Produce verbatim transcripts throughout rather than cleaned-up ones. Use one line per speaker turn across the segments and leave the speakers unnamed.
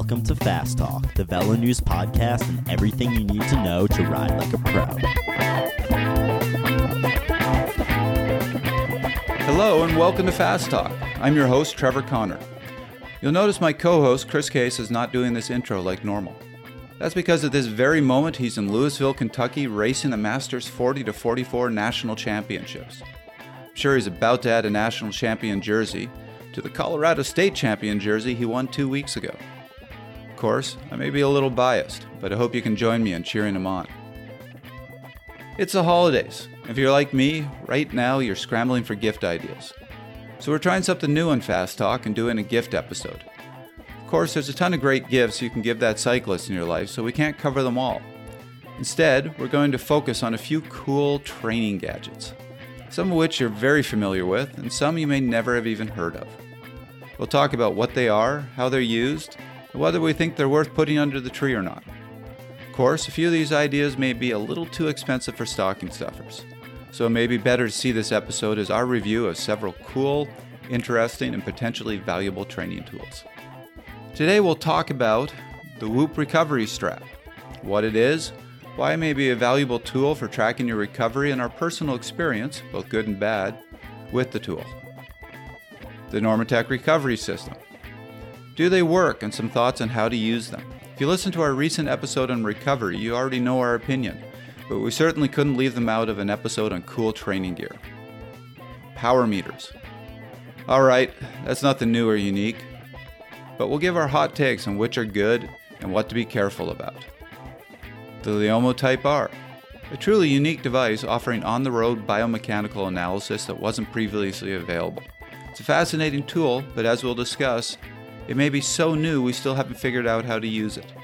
Welcome to Fast Talk, the Velo News podcast and everything you need to know to ride like a pro.
Hello and welcome to Fast Talk. I'm your host, Trevor Connor. You'll notice my co-host, Chris Case, is not doing this intro like normal. That's because at this very moment he's in Louisville, Kentucky, racing the Masters forty to forty-four National Championships. I'm sure he's about to add a National Champion jersey to the Colorado State Champion jersey he won two weeks ago. Of course, I may be a little biased, but I hope you can join me in cheering him on. It's the holidays. If you're like me, right now you're scrambling for gift ideas. So we're trying something new on Fast Talk and doing a gift episode. Of course, there's a ton of great gifts you can give that cyclist in your life, so we can't cover them all. Instead, we're going to focus on a few cool training gadgets, some of which you're very familiar with, and some you may never have even heard of. We'll talk about what they are, how they're used, and whether we think they're worth putting under the tree or not. Of course, a few of these ideas may be a little too expensive for stocking stuffers, so it may be better to see this episode as our review of several cool, interesting, and potentially valuable training tools. Today we'll talk about the Whoop Recovery Strap, what it is, why it may be a valuable tool for tracking your recovery, and our personal experience, both good and bad, with the tool. The Normatec Recovery System. Do they work, and some thoughts on how to use them. If you listen to our recent episode on recovery, you already know our opinion, but we certainly couldn't leave them out of an episode on cool training gear. Power meters. Alright, that's nothing new or unique, but we'll give our hot takes on which are good and what to be careful about. The Leomo Type R, a truly unique device offering on-the-road biomechanical analysis that wasn't previously available. It's a fascinating tool, but as we'll discuss, it may be so new we still haven't figured out how to use it.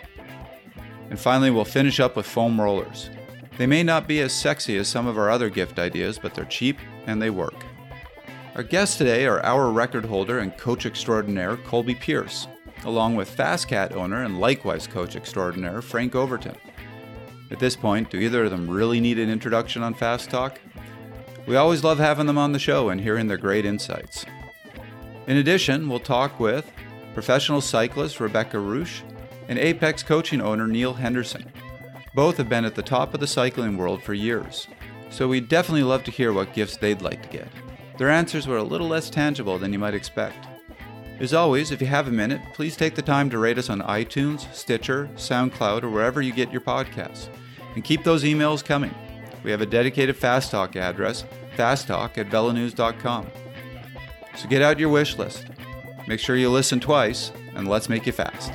And finally, we'll finish up with foam rollers. They may not be as sexy as some of our other gift ideas, but they're cheap and they work. Our guests today are our record holder and coach extraordinaire, Colby Pierce, along with FastCat owner and likewise coach extraordinaire, Frank Overton. At this point, do either of them really need an introduction on Fast Talk? We always love having them on the show and hearing their great insights. In addition, we'll talk with professional cyclist Rebecca Roosh and Apex coaching owner Neil Henderson. Both have been at the top of the cycling world for years, so we'd definitely love to hear what gifts they'd like to get. Their answers were a little less tangible than you might expect. As always, if you have a minute, please take the time to rate us on iTunes, Stitcher, SoundCloud, or wherever you get your podcasts. And keep those emails coming. We have a dedicated Fast Talk address, fasttalk at velonews dot com. So get out your wish list. Make sure you listen twice, and let's make you fast.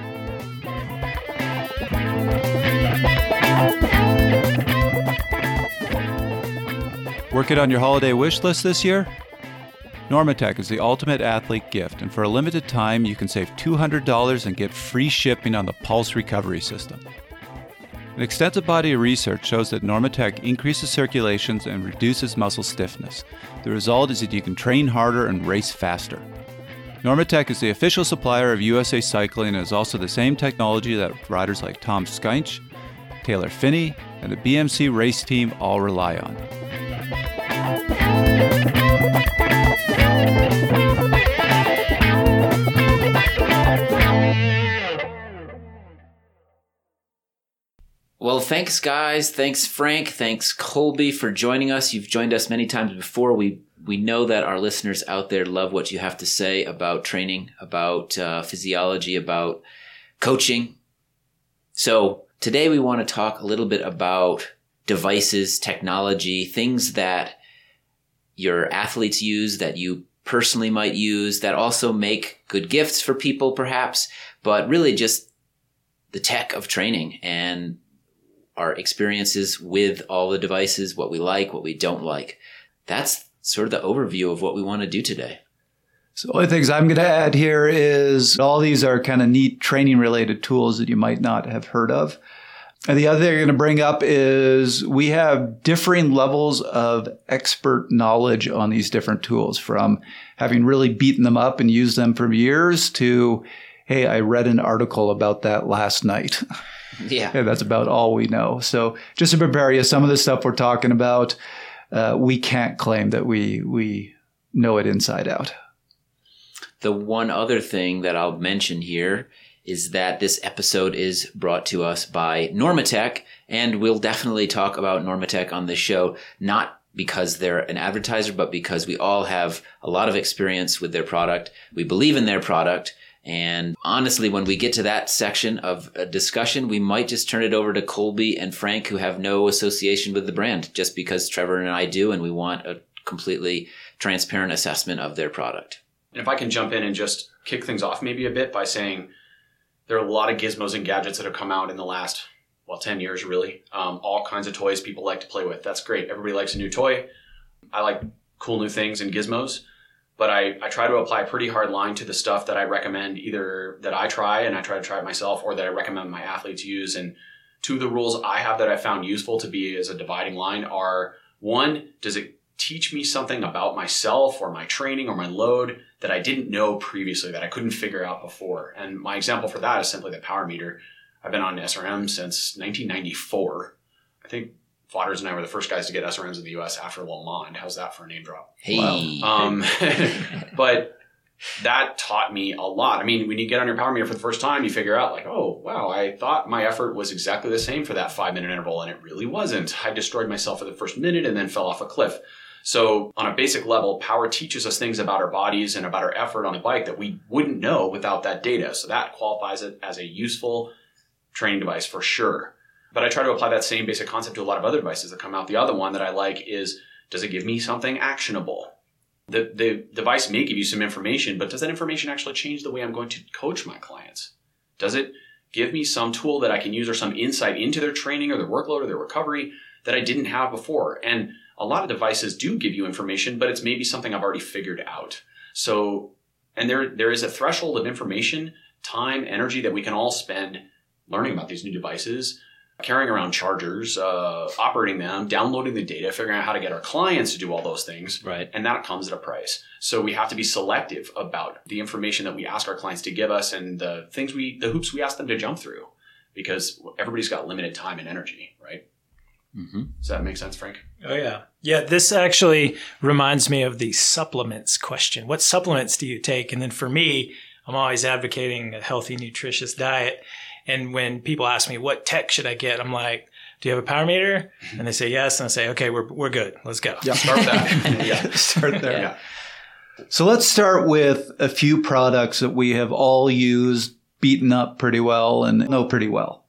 Working on your holiday wish list this year? Normatec is the ultimate athlete gift, and for a limited time, you can save two hundred dollars and get free shipping on the Pulse Recovery System. An extensive body of research shows that Normatec increases circulations and reduces muscle stiffness. The result is that you can train harder and race faster. Normatec is the official supplier of U S A Cycling and is also the same technology that riders like Tom Skynch, Taylor Phinney, and the B M C race team all rely on.
Well, thanks, guys. Thanks, Frank. Thanks, Colby, for joining us. You've joined us many times before. We we know that our listeners out there love what you have to say about training, about uh, physiology, about coaching. So today we want to talk a little bit about devices, technology, things that your athletes use, that you personally might use, that also make good gifts for people perhaps, but really just the tech of training and our experiences with all the devices, what we like, what we don't like. That's sort of the overview of what we want to do today.
So the only things I'm going to add here is all these are kind of neat training related tools that you might not have heard of. And the other thing I'm going to bring up is we have differing levels of expert knowledge on these different tools, from having really beaten them up and used them for years to, hey, I read an article about that last night.
Yeah.
Yeah, that's about all we know. So just to prepare you, some of the stuff we're talking about, uh, we can't claim that we we know it inside out.
The one other thing that I'll mention here is that this episode is brought to us by Normatec, and we'll definitely talk about Normatec on this show, not because they're an advertiser, but because we all have a lot of experience with their product. We believe in their product. And honestly, when we get to that section of a discussion, we might just turn it over to Colby and Frank, who have no association with the brand, just because Trevor and I do, and we want a completely transparent assessment of their product.
And if I can jump in and just kick things off maybe a bit by saying there are a lot of gizmos and gadgets that have come out in the last, well, ten years really. Um, all kinds of toys people like to play with. That's great. Everybody likes a new toy. I like cool new things and gizmos. But I, I try to apply a pretty hard line to the stuff that I recommend, either that I try and I try to try it myself, or that I recommend my athletes use. And two of the rules I have that I found useful to be as a dividing line are, one, does it teach me something about myself or my training or my load that I didn't know previously, that I couldn't figure out before? And my example for that is simply the power meter. I've been on S R M since nineteen ninety-four. I think Fodders and I were the first guys to get S R Ms in the U S after Le Mans. How's that for a name drop?
Hey.
Wow. Um, but that taught me a lot. I mean, when you get on your power meter for the first time, you figure out like, oh, wow, I thought my effort was exactly the same for that five minute interval, and it really wasn't. I destroyed myself for the first minute and then fell off a cliff. So on a basic level, power teaches us things about our bodies and about our effort on a bike that we wouldn't know without that data. So that qualifies it as a useful training device for sure. But I try to apply that same basic concept to a lot of other devices that come out. The other one that I like is, does it give me something actionable? The, the device may give you some information, but does that information actually change the way I'm going to coach my clients? Does it give me some tool that I can use or some insight into their training or their workload or their recovery that I didn't have before? And a lot of devices do give you information, but it's maybe something I've already figured out. So, and there there is a threshold of information, time, energy that we can all spend learning about these new devices, carrying around chargers, uh, operating them, downloading the data, figuring out how to get our clients to do all those things.
Right.
And that comes at a price. So we have to be selective about the information that we ask our clients to give us and the things we, the hoops we ask them to jump through, because everybody's got limited time and energy, right? Mm-hmm. Does that make sense, Frank?
Oh, yeah. Yeah, this actually reminds me of the supplements question. What supplements do you take? And then for me, I'm always advocating a healthy, nutritious diet. And when people ask me, what tech should I get? I'm like, do you have a power meter? And they say yes. And I say, okay, we're we're good. Let's go.
Yeah, start with that.
yeah. Start there.
Yeah.
So let's start with a few products that we have all used, beaten up pretty well, and know pretty well.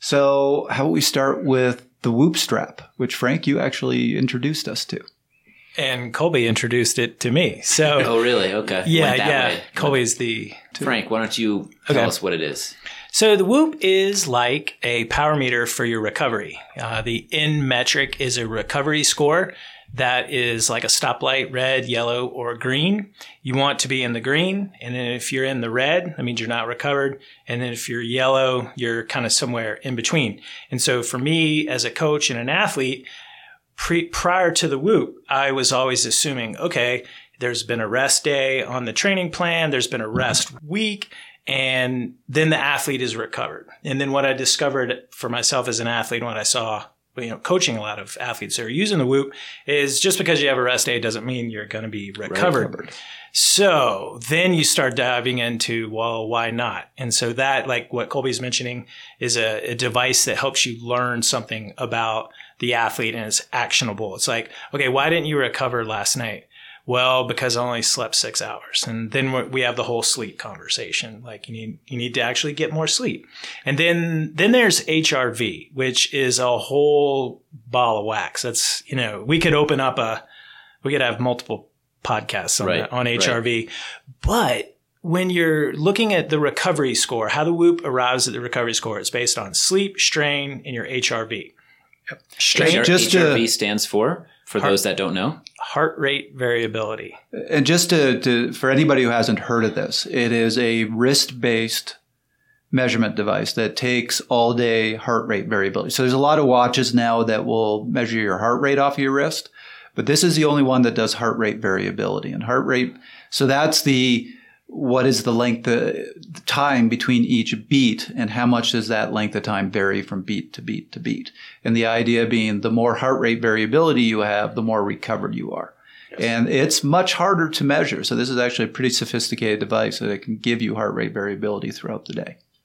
So how about we start with the Whoop strap, which, Frank, you actually introduced us to.
And Colby introduced it to me. So,
oh, really? Okay.
Yeah,
Went that
yeah.
way.
Colby's the...
Frank, why don't you tell
Okay.
us what it is?
So the Whoop is like a power meter for your recovery. Uh, the N metric is a recovery score that is like a stoplight, red, yellow, or green. You want to be in the green. And then if you're in the red, that means you're not recovered. And then if you're yellow, you're kind of somewhere in between. And so for me as a coach and an athlete, pre- prior to the Whoop, I was always assuming, okay, there's been a rest day on the training plan. There's been a rest week. And then the athlete is recovered. And then what I discovered for myself as an athlete, and what I saw, you know, coaching a lot of athletes that are using the Whoop, is just because you have a rest day doesn't mean you're going to be recovered. recovered. So then you start diving into, well, why not? And so that, like what Colby's mentioning, is a, a device that helps you learn something about the athlete and it's actionable. It's like, okay, why didn't you recover last night? Well, because I only slept six hours. And then we have the whole sleep conversation. Like you need, you need to actually get more sleep. And then, then there's H R V, which is a whole ball of wax. That's, you know, we could open up a, we could have multiple podcasts on,
right,
on H R V.
Right.
But when you're looking at the recovery score, how the Whoop arrives at the recovery score, it's based on sleep, strain, and your H R V.
Yep.
Strain,
just
H R V
to,
stands for, for
heart,
those that don't know?
Heart rate variability.
And just to, to for anybody who hasn't heard of this, it is a wrist-based measurement device that takes all-day heart rate variability. So there's a lot of watches now that will measure your heart rate off of your wrist, but this is the only one that does heart rate variability. And heart rate, so that's the what is the length of time between each beat and how much does that length of time vary from beat to beat to beat? And the idea being the more heart rate variability you have, the more recovered you are. Yes. And it's much harder to measure. So this is actually a pretty sophisticated device that it can give you heart rate variability throughout the day.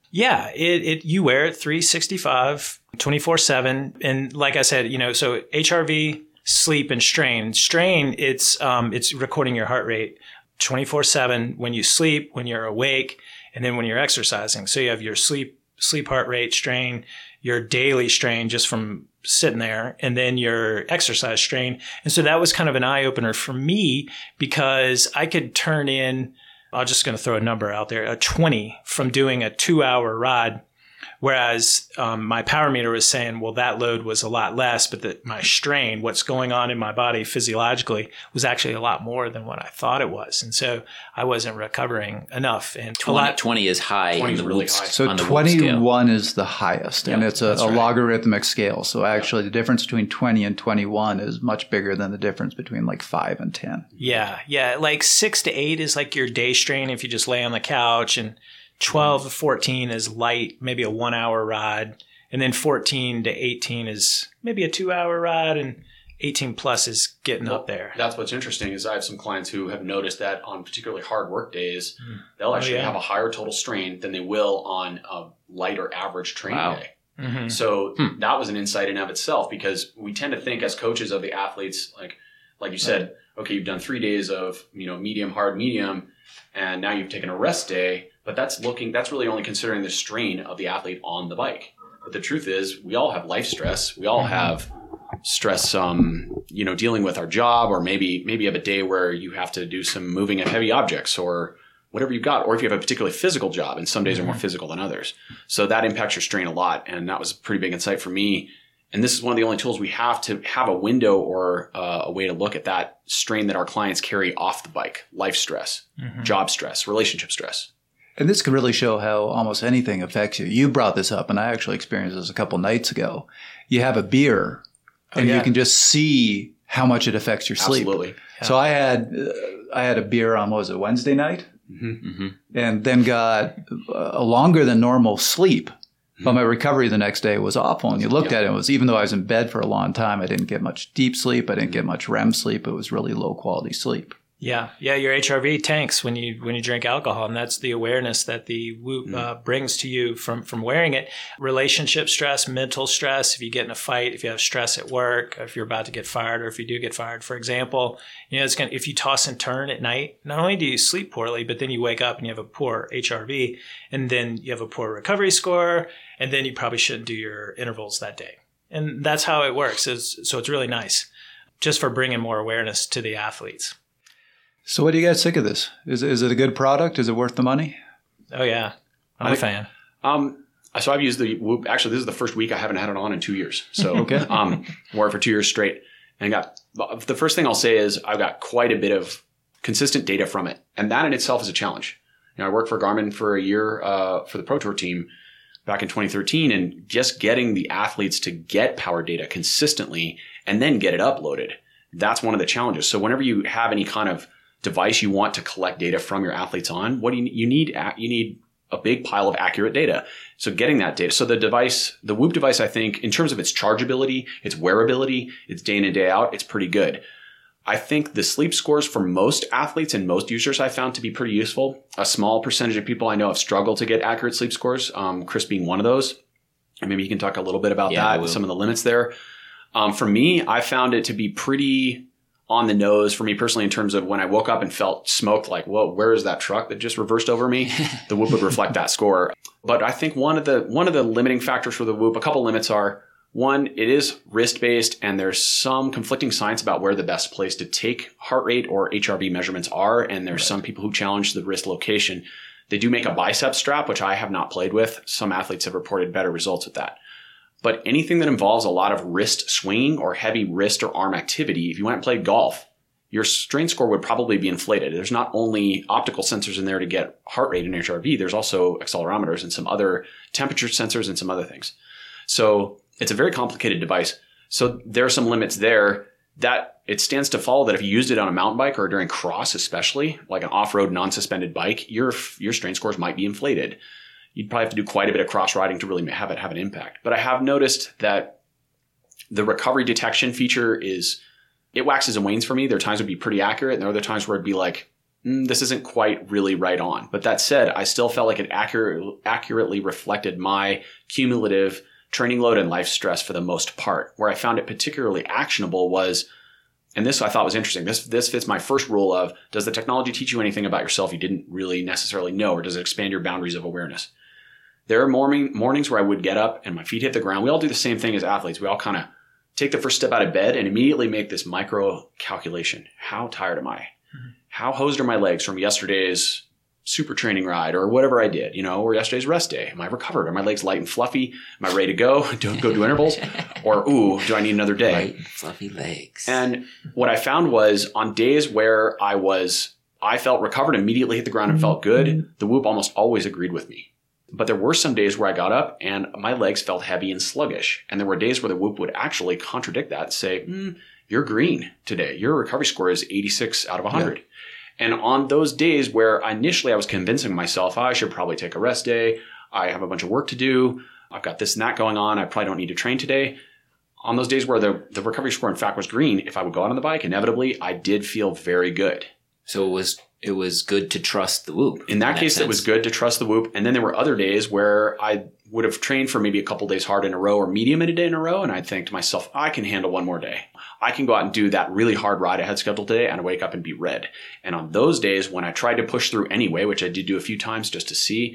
Yeah, it, it you wear it three sixty-five, twenty-four seven. And like I said, you know, so H R V, sleep, and strain. Strain, it's um, it's recording your heart rate twenty-four seven when you sleep, when you're awake, and then when you're exercising. So you have your sleep sleep heart rate, strain, your daily strain just from sitting there, and then your exercise strain. And so that was kind of an eye-opener for me because I could turn in, I'm just going to throw a number out there, a twenty from doing a two-hour ride, whereas um, my power meter was saying, well, that load was a lot less, but that my strain, what's going on in my body physiologically, was actually a lot more than what I thought it was. And so I wasn't recovering enough. And
twenty,
a lot,
twenty is high.
twenty
in
is
the
really
Whoop
high.
sc-
So
on the Whoop scale.
twenty-one is the highest, and
Yeah,
it's a,
that's
a
right.
logarithmic scale. So actually, the difference between twenty and twenty-one is much bigger than the difference between like five and ten.
Yeah, yeah. Like six to eight is like your day strain if you just lay on the couch, and twelve to fourteen is light, maybe a one hour ride. And then fourteen to eighteen is maybe a two hour ride, and eighteen plus is getting
Well,
up there.
That's what's interesting is I have some clients who have noticed that on particularly hard work days,
Mm.
they'll actually
yeah.
have a higher total strain than they will on a light or average training
Wow.
day.
Mm-hmm.
So
Hmm.
that was an insight in of itself because we tend to think as coaches of the athletes, like like you said, okay, you've done three days of you know medium, hard, medium, and now you've taken a rest day. But that's looking that's really only considering the strain of the athlete on the bike. But the truth is, we all have life stress. We all have stress, um, you know, dealing with our job, or maybe maybe you have a day where you have to do some moving of heavy objects, or whatever you've got, or if you have a particularly physical job, and some days are more physical than others. So that impacts your strain a lot, and that was a pretty big insight for me. And this is one of the only tools we have to have a window or uh, a way to look at that strain that our clients carry off the bike: life stress,
Mm-hmm.
job stress, relationship stress.
And this can really show how almost anything affects you. You brought this up, and I actually experienced this a couple nights ago. You have a beer, and
yeah.
you can just see how much it affects your sleep.
Absolutely.
So I had uh, I had a beer on, what was it, Wednesday night?
Mm-hmm.
And then got a longer than normal sleep. But my recovery the next day was awful. And you looked at it, it was, even though I was in bed for a long time, I didn't get much deep sleep. I didn't get much R E M sleep. It was really low quality sleep.
Yeah, yeah. Your H R V tanks when you when you drink alcohol, and that's the awareness that the Whoop uh, brings to you from from wearing it. Relationship stress, mental stress. If you get in a fight, if you have stress at work, if you're about to get fired, or if you do get fired, for example, you know, it's gonna. If you toss and turn at night, not only do you sleep poorly, but then you wake up and you have a poor H R V, and then you have a poor recovery score, and then you probably shouldn't do your intervals that day. And that's how it works. It's, so it's really nice, just for bringing more awareness to the athletes.
So what do you guys think of this? Is, is it a good product? Is it worth the money?
Oh, yeah. I'm
I
a
think-
fan.
Um, so I've used the Whoop. Actually, this is the first week I haven't had it on in two years. So okay. um, wore it for two years straight, and got the first thing I'll say is I've got quite a bit of consistent data from it, and that in itself is a challenge. You know, I worked for Garmin for a year uh, for the Pro Tour team back in twenty thirteen, and just getting the athletes to get power data consistently and then get it uploaded. That's one of the challenges. So whenever you have any kind of device you want to collect data from your athletes on, what do you, you need? You need a big pile of accurate data. So getting that data. So the device, the Whoop device, I think in terms of its chargeability, its wearability, its day in and day out, it's pretty good. I think the sleep scores for most athletes and most users I found to be pretty useful. A small percentage of people I know have struggled to get accurate sleep scores, um, Chris being one of those. And maybe you can talk a little bit about
Yeah, I
that,
will.
some of the limits there. Um, for me, I found it to be pretty on the nose for me personally in terms of when I woke up and felt smoked, like, whoa, where is that truck that just reversed over me? The Whoop would reflect that score. But I think one of the one of the limiting factors for the Whoop, a couple limits are, one, it is wrist-based, and there's some conflicting science about where the best place to take heart rate or H R V measurements are, and there's some people who challenge the wrist location. They do make a bicep strap, which I have not played with. Some athletes have reported better results with that. But anything that involves a lot of wrist swinging or heavy wrist or arm activity, if you went and played golf, your strain score would probably be inflated. There's not only optical sensors in there to get heart rate and H R V, there's also accelerometers and some other temperature sensors and some other things. So it's a very complicated device. So there are some limits there that it stands to follow that if you used it on a mountain bike or during cross, especially like an off-road non-suspended bike, your, your strain scores might be inflated. You'd probably have to do quite a bit of cross riding to really have it have an impact. But I have noticed that the recovery detection feature is, it waxes and wanes for me. There are times it would be pretty accurate, and there are other times where it'd be like mm, this isn't quite really right on. But that said, I still felt like it accurate, accurately reflected my cumulative training load and life stress for the most part. Where I found it particularly actionable was, and this I thought was interesting, this this fits my first rule of, does the technology teach you anything about yourself you didn't really necessarily know, or does it expand your boundaries of awareness? There are morning, mornings where I would get up and my feet hit the ground. We all do the same thing as athletes. We all kind of take the first step out of bed and immediately make this micro calculation. How tired am I? Mm-hmm. How hosed are my legs from yesterday's super training ride or whatever I did, you know, or yesterday's rest day? Am I recovered? Are my legs light and fluffy? Am I ready to go? Don't go do intervals? Or, ooh, do I need another day?
Light and fluffy legs.
And what I found was on days where I was, I felt recovered, immediately hit the ground and felt good, the Whoop almost always agreed with me. But there were some days where I got up and my legs felt heavy and sluggish. And there were days where the Whoop would actually contradict that and say, mm, you're green today. Your recovery score is eighty-six out of one hundred. Yeah. And on those days where initially I was convincing myself, I should probably take a rest day. I have a bunch of work to do. I've got this and that going on. I probably don't need to train today. On those days where the, the recovery score in fact was green, if I would go out on the bike, inevitably I did feel very good.
So it was it was good to trust the Whoop.
In that, in that case, sense. It was good to trust the Whoop. And then there were other days where I would have trained for maybe a couple days hard in a row or medium in a day in a row. And I'd think to myself, I can handle one more day. I can go out and do that really hard ride I had scheduled today and wake up and be red. And on those days when I tried to push through anyway, which I did do a few times just to see,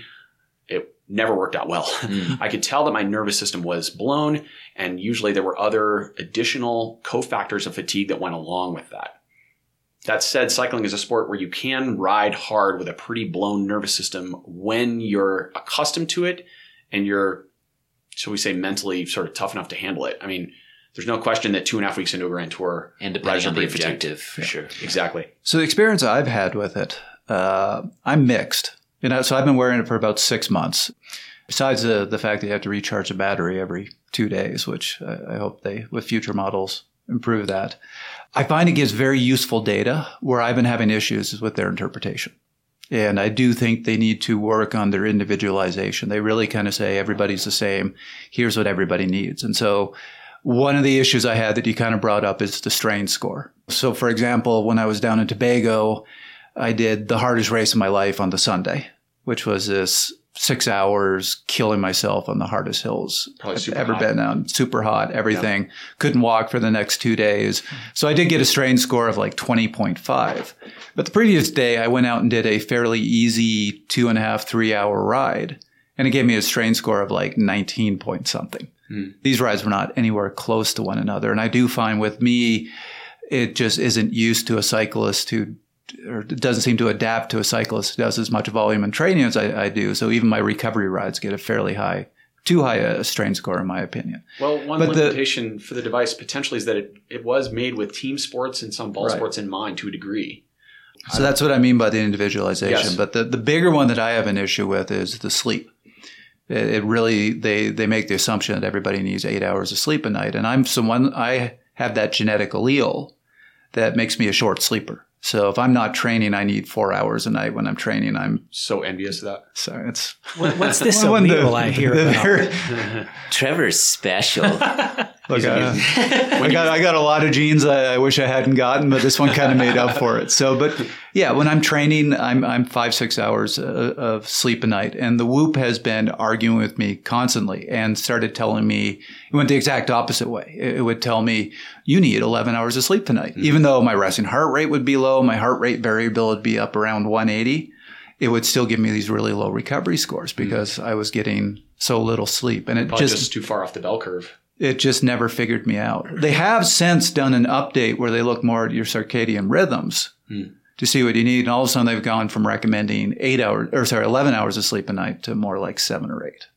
it never worked out well. Mm. I could tell that my nervous system was blown. And usually there were other additional cofactors of fatigue that went along with that. That said, cycling is a sport where you can ride hard with a pretty blown nervous system when you're accustomed to it and you're, shall we say, mentally sort of tough enough to handle it. I mean, there's no question that two and a half weeks into a Grand Tour,
and depending on the objective, for
yeah,
sure.
Exactly.
So the experience I've had with it, uh, I'm mixed. You know, so I've been wearing it for about six months. Besides the the fact that you have to recharge the battery every two days, which I, I hope they, with future models, improve that. I find it gives very useful data where I've been having issues with their interpretation. And I do think they need to work on their individualization. They really kind of say everybody's the same. Here's what everybody needs. And so one of the issues I had that you kind of brought up is the strain score. So for example, when I was down in Tobago, I did the hardest race of my life on the Sunday, which was this six hours killing myself on the hardest hills
Probably
I've ever hot. been on. Super hot, everything. Yeah. Couldn't walk for the next two days. So I did get a strain score of like twenty point five. But the previous day, I went out and did a fairly easy two and a half, three hour ride. And it gave me a strain score of like nineteen point something. Hmm. These rides were not anywhere close to one another. And I do find with me, it just isn't used to a cyclist who or it doesn't seem to adapt to a cyclist who does as much volume and training as I, I do. So even my recovery rides get a fairly high, too high a strain score in my opinion.
Well, one but limitation the, for the device potentially is that it, it was made with team sports and some ball right. sports in mind to a degree.
So that's what I mean by the individualization.
Yes.
But the, the bigger one that I have an issue with is the sleep. It, it really, they, they make the assumption that everybody needs eight hours of sleep a night. And I'm someone, I have that genetic allele that makes me a short sleeper. So if I'm not training, I need four hours a night. When I'm training, I'm
so envious of that.
So it's
what, what's this allele I hear about?
Trevor's special.
Look, uh, I got I got a lot of genes I, I wish I hadn't gotten, but this one kind of made up for it. So, but yeah, when I'm training, I'm I'm five six hours uh, of sleep a night, and the Whoop has been arguing with me constantly and started telling me it went the exact opposite way. It, it would tell me you need eleven hours of sleep tonight, mm-hmm. even though my resting heart rate would be low, my heart rate variable would be up around one eighty. It would still give me these really low recovery scores because mm-hmm. I was getting so little sleep, and it
Probably
just,
just too far off the bell curve.
It just never figured me out. They have since done an update where they look more at your circadian rhythms hmm. to see what you need. And all of a sudden they've gone from recommending eight hours, or sorry, eleven hours of sleep a night to more like seven or eight.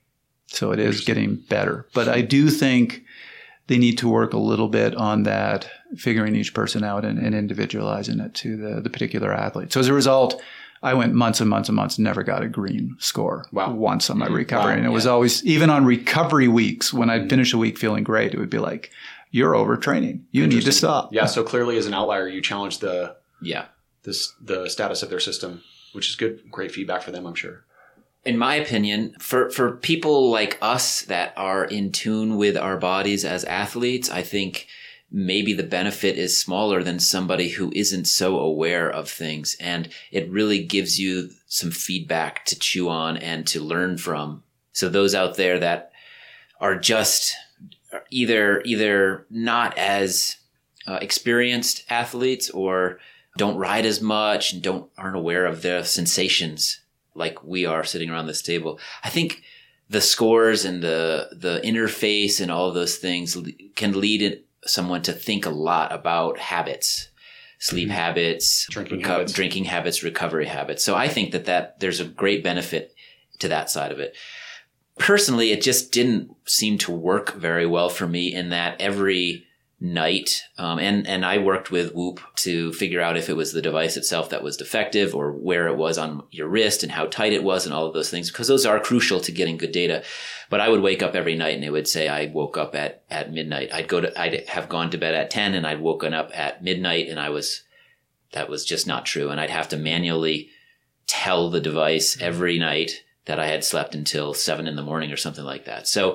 So it is getting better. But I do think they need to work a little bit on that, figuring each person out and, and individualizing it to the, the particular athlete. So as a result, I went months and months and months, never got a green score
wow.
once on my recovery.
Wow,
and it
yeah.
was always, even on recovery weeks, when I'd finish a week feeling great, it would be like, you're overtraining. You need to stop.
Yeah, so clearly as an outlier, you challenge the
yeah
this the status of their system, which is good, great feedback for them, I'm sure.
In my opinion, for, for people like us that are in tune with our bodies as athletes, I think maybe the benefit is smaller than somebody who isn't so aware of things. And it really gives you some feedback to chew on and to learn from. So those out there that are just either, either not as uh, experienced athletes or don't ride as much and don't, aren't aware of the sensations like we are sitting around this table. I think the scores and the, the interface and all of those things can lead it, someone to think a lot about habits, sleep mm-hmm. habits,
drinking,
reco-
habits.
drinking habits, recovery habits. So I think that, that there's a great benefit to that side of it. Personally, it just didn't seem to work very well for me in that every night, um, and, and I worked with Whoop to figure out if it was the device itself that was defective or where it was on your wrist and how tight it was and all of those things, because those are crucial to getting good data. But I would wake up every night and it would say I woke up at, at midnight. I'd go to, I'd have gone to bed at ten and I'd woken up at midnight, and I was, that was just not true. And I'd have to manually tell the device every night that I had slept until seven in the morning or something like that. So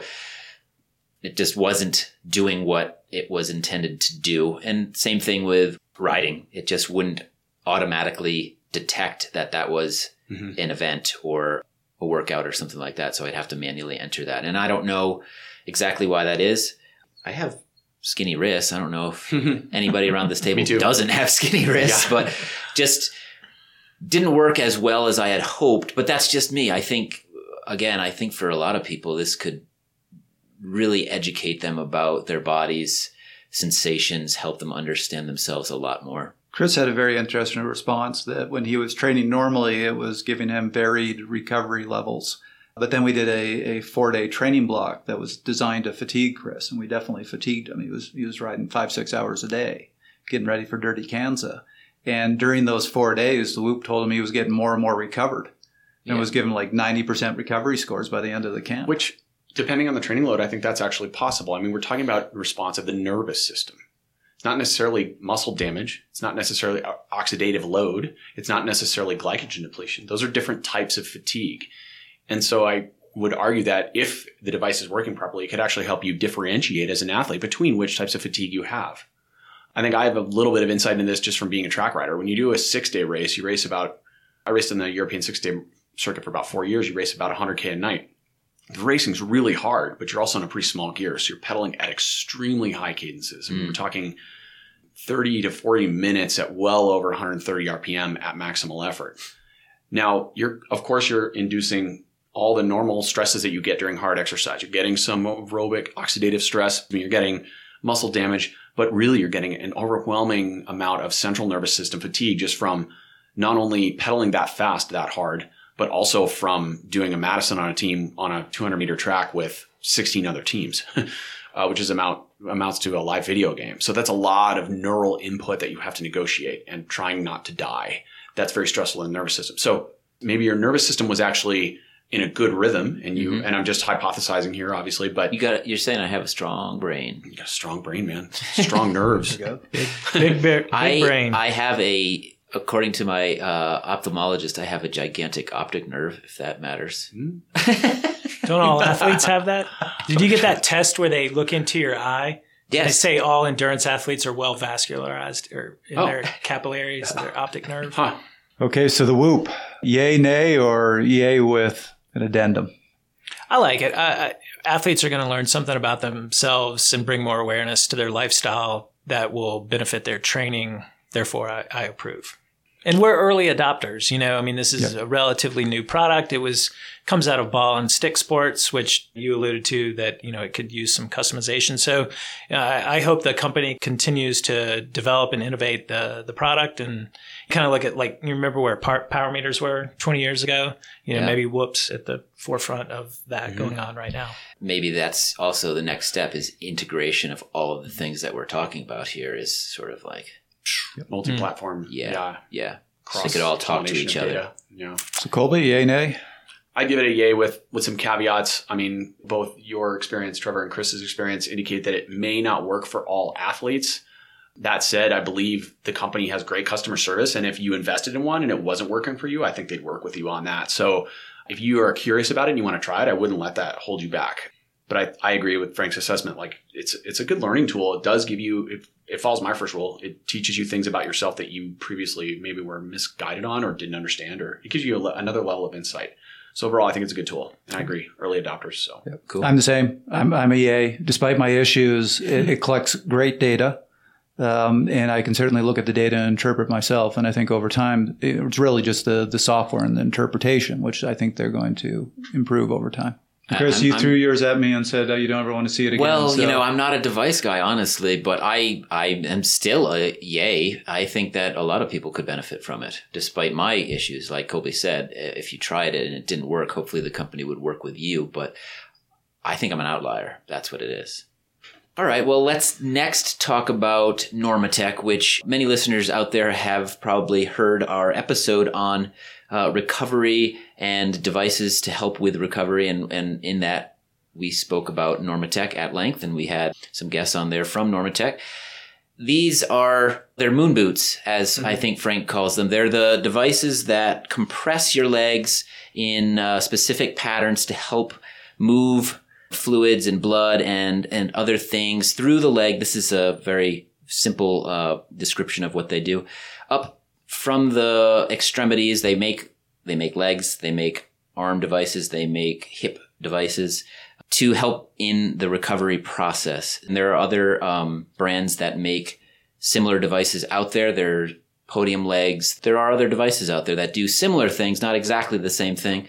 it just wasn't doing what it was intended to do. And same thing with riding. It just wouldn't automatically detect that that was mm-hmm. an event or a workout or something like that. So I'd have to manually enter that. And I don't know exactly why that is. I have skinny wrists. I don't know if anybody around this table doesn't have skinny wrists, yeah. but just didn't work as well as I had hoped. But that's just me. I think, again, I think for a lot of people, this could really educate them about their bodies, sensations, help them understand themselves a lot more.
Chris had a very interesting response that when he was training normally, it was giving him varied recovery levels. But then we did a, a four-day training block that was designed to fatigue Chris, and we definitely fatigued him. He was he was riding five, six hours a day, getting ready for Dirty Kansas. And during those four days, the Whoop told him he was getting more and more recovered. And yeah. was given like ninety percent recovery scores by the end of the camp.
Which, depending on the training load, I think that's actually possible. I mean, we're talking about response of the nervous system. It's not necessarily muscle damage. It's not necessarily oxidative load. It's not necessarily glycogen depletion. Those are different types of fatigue. And so I would argue that if the device is working properly, it could actually help you differentiate as an athlete between which types of fatigue you have. I think I have a little bit of insight into this just from being a track rider. When you do a six-day race, you race about, I raced in the European six-day circuit for about four years. You race about one hundred K a night. The racing's really hard, but you're also in a pretty small gear. So you're pedaling at extremely high cadences. I mean, mm. we're talking thirty to forty minutes at well over one hundred thirty R P M at maximal effort. Now, you're, of course, you're inducing all the normal stresses that you get during hard exercise. You're getting some aerobic oxidative stress. I mean, you're getting muscle damage, but really you're getting an overwhelming amount of central nervous system fatigue just from not only pedaling that fast, that hard, but also from doing a Madison on a team on a two hundred meter track with sixteen other teams, uh, which is amount amounts to a live video game. So that's a lot of neural input that you have to negotiate and trying not to die. That's very stressful in the nervous system. So maybe your nervous system was actually in a good rhythm, and you mm-hmm. and I'm just hypothesizing here, obviously, but
you got you're saying I have a strong brain.
You got a strong brain, man. Strong nerves.
Big, big, big, big
I,
brain.
I have a. According to my uh, ophthalmologist, I have a gigantic optic nerve, if that matters.
Don't all athletes have that? Did you get that test where they look into your eye?
Yes.
They say all endurance athletes are well vascularized or in
oh.
their capillaries, their optic nerve.
Huh.
Okay, so the Whoop. Yay, nay, or yay with an addendum?
I like it. Uh, athletes are going to learn something about themselves and bring more awareness to their lifestyle that will benefit their training. Therefore, I, I approve. And we're early adopters, you know, I mean, this is yep. a relatively new product. It was, comes out of ball and stick sports, which you alluded to that, you know, it could use some customization. So uh, I hope the company continues to develop and innovate the the product and kind of look at, like, you remember where par- power meters were twenty years ago? You know, yeah. maybe Whoop's at the forefront of that mm-hmm. going on right now.
Maybe that's also the next step is integration of all of the things that we're talking about here is sort of like,
Yep. multi-platform.
Mm. Yeah. Yeah. yeah.
Cross
they could all talk to each other.
Yeah.
So Colby, yay, nay?
I give it a yay with, with some caveats. I mean, both your experience, Trevor, and Chris's experience indicate that it may not work for all athletes. That said, I believe the company has great customer service. And if you invested in one and it wasn't working for you, I think they'd work with you on that. So if you are curious about it and you want to try it, I wouldn't let that hold you back. but I, I agree with Frank's assessment. Like it's it's a good learning tool. It does give you, it, it follows my first rule. It teaches you things about yourself that you previously maybe were misguided on or didn't understand, or it gives you a, le- another level of insight. So overall, I think it's a good tool. And I agree, early adopters. So
yep. Cool. I'm the same. I'm, I'm E A. Despite my issues, it, it collects great data. Um, and I can certainly look at the data and interpret myself. And I think over time, it's really just the, the software and the interpretation, which I think they're going to improve over time. Chris, I'm, you I'm, threw yours at me and said uh, you don't ever want to see it again.
Well,
so.
you know, I'm not a device guy, honestly, but I, I am still a yay. I think that a lot of people could benefit from it, despite my issues. Like Colby said, if you tried it and it didn't work, hopefully the company would work with you. But I think I'm an outlier. That's what it is. All right, well, let's next talk about Normatec, which many listeners out there have probably heard our episode on uh, recovery and devices to help with recovery. And, and in that, we spoke about Normatec at length, and we had some guests on there from Normatec. These are, they're moon boots, as mm-hmm. I think Frank calls them. They're the devices that compress your legs in uh, specific patterns to help move fluids and blood and, and other things through the leg. This is a very simple uh, description of what they do. Up from the extremities, they make they make legs, they make arm devices, they make hip devices to help in the recovery process. And there are other um, brands that make similar devices out there. There are Podium legs. There are other devices out there that do similar things, not exactly the same thing.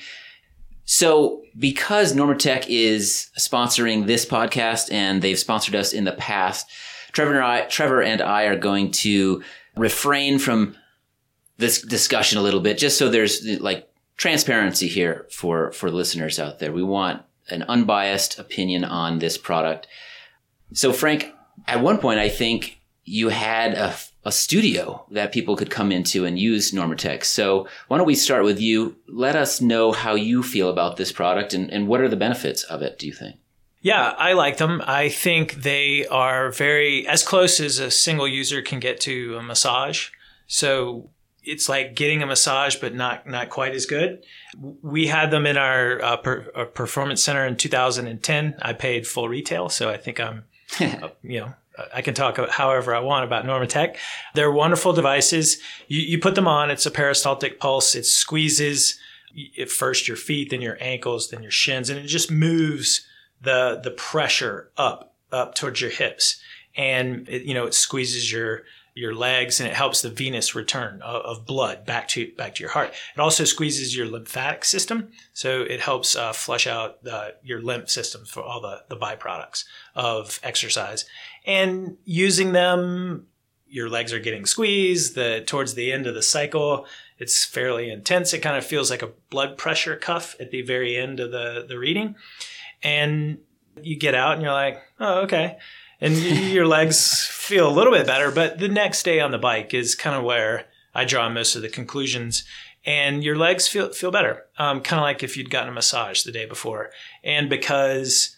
So because Normatec is sponsoring this podcast and they've sponsored us in the past, Trevor and I, Trevor and I are going to refrain from this discussion a little bit, just so there's like transparency here for, for listeners out there. We want an unbiased opinion on this product. So Frank, at one point, I think you had a, a studio that people could come into and use Normatec. So why don't we start with you? Let us know how you feel about this product and, and what are the benefits of it, do you think?
Yeah, I like them. I think they are very, as close as a single user can get to a massage. So it's like getting a massage, but not, not quite as good. We had them in our, uh, per, our performance center in two thousand ten. I paid full retail, so I think I'm, uh, you know, I can talk however I want about Normatec. They're wonderful devices. You, you put them on. It's a peristaltic pulse. It squeezes at first your feet, then your ankles, then your shins, and it just moves the the pressure up up towards your hips. And it, you know, it squeezes your your legs, and it helps the venous return of, of blood back to back to your heart. It also squeezes your lymphatic system, so it helps uh, flush out uh, your lymph system for all the, the byproducts of exercise. And using them, your legs are getting squeezed. The towards the end of the cycle, it's fairly intense. It kind of feels like a blood pressure cuff at the very end of the, the reading. And you get out and you're like, oh, okay. And your legs feel a little bit better, but the next day on the bike is kind of where I draw most of the conclusions. And your legs feel feel better, um, kind of like if you'd gotten a massage the day before. And because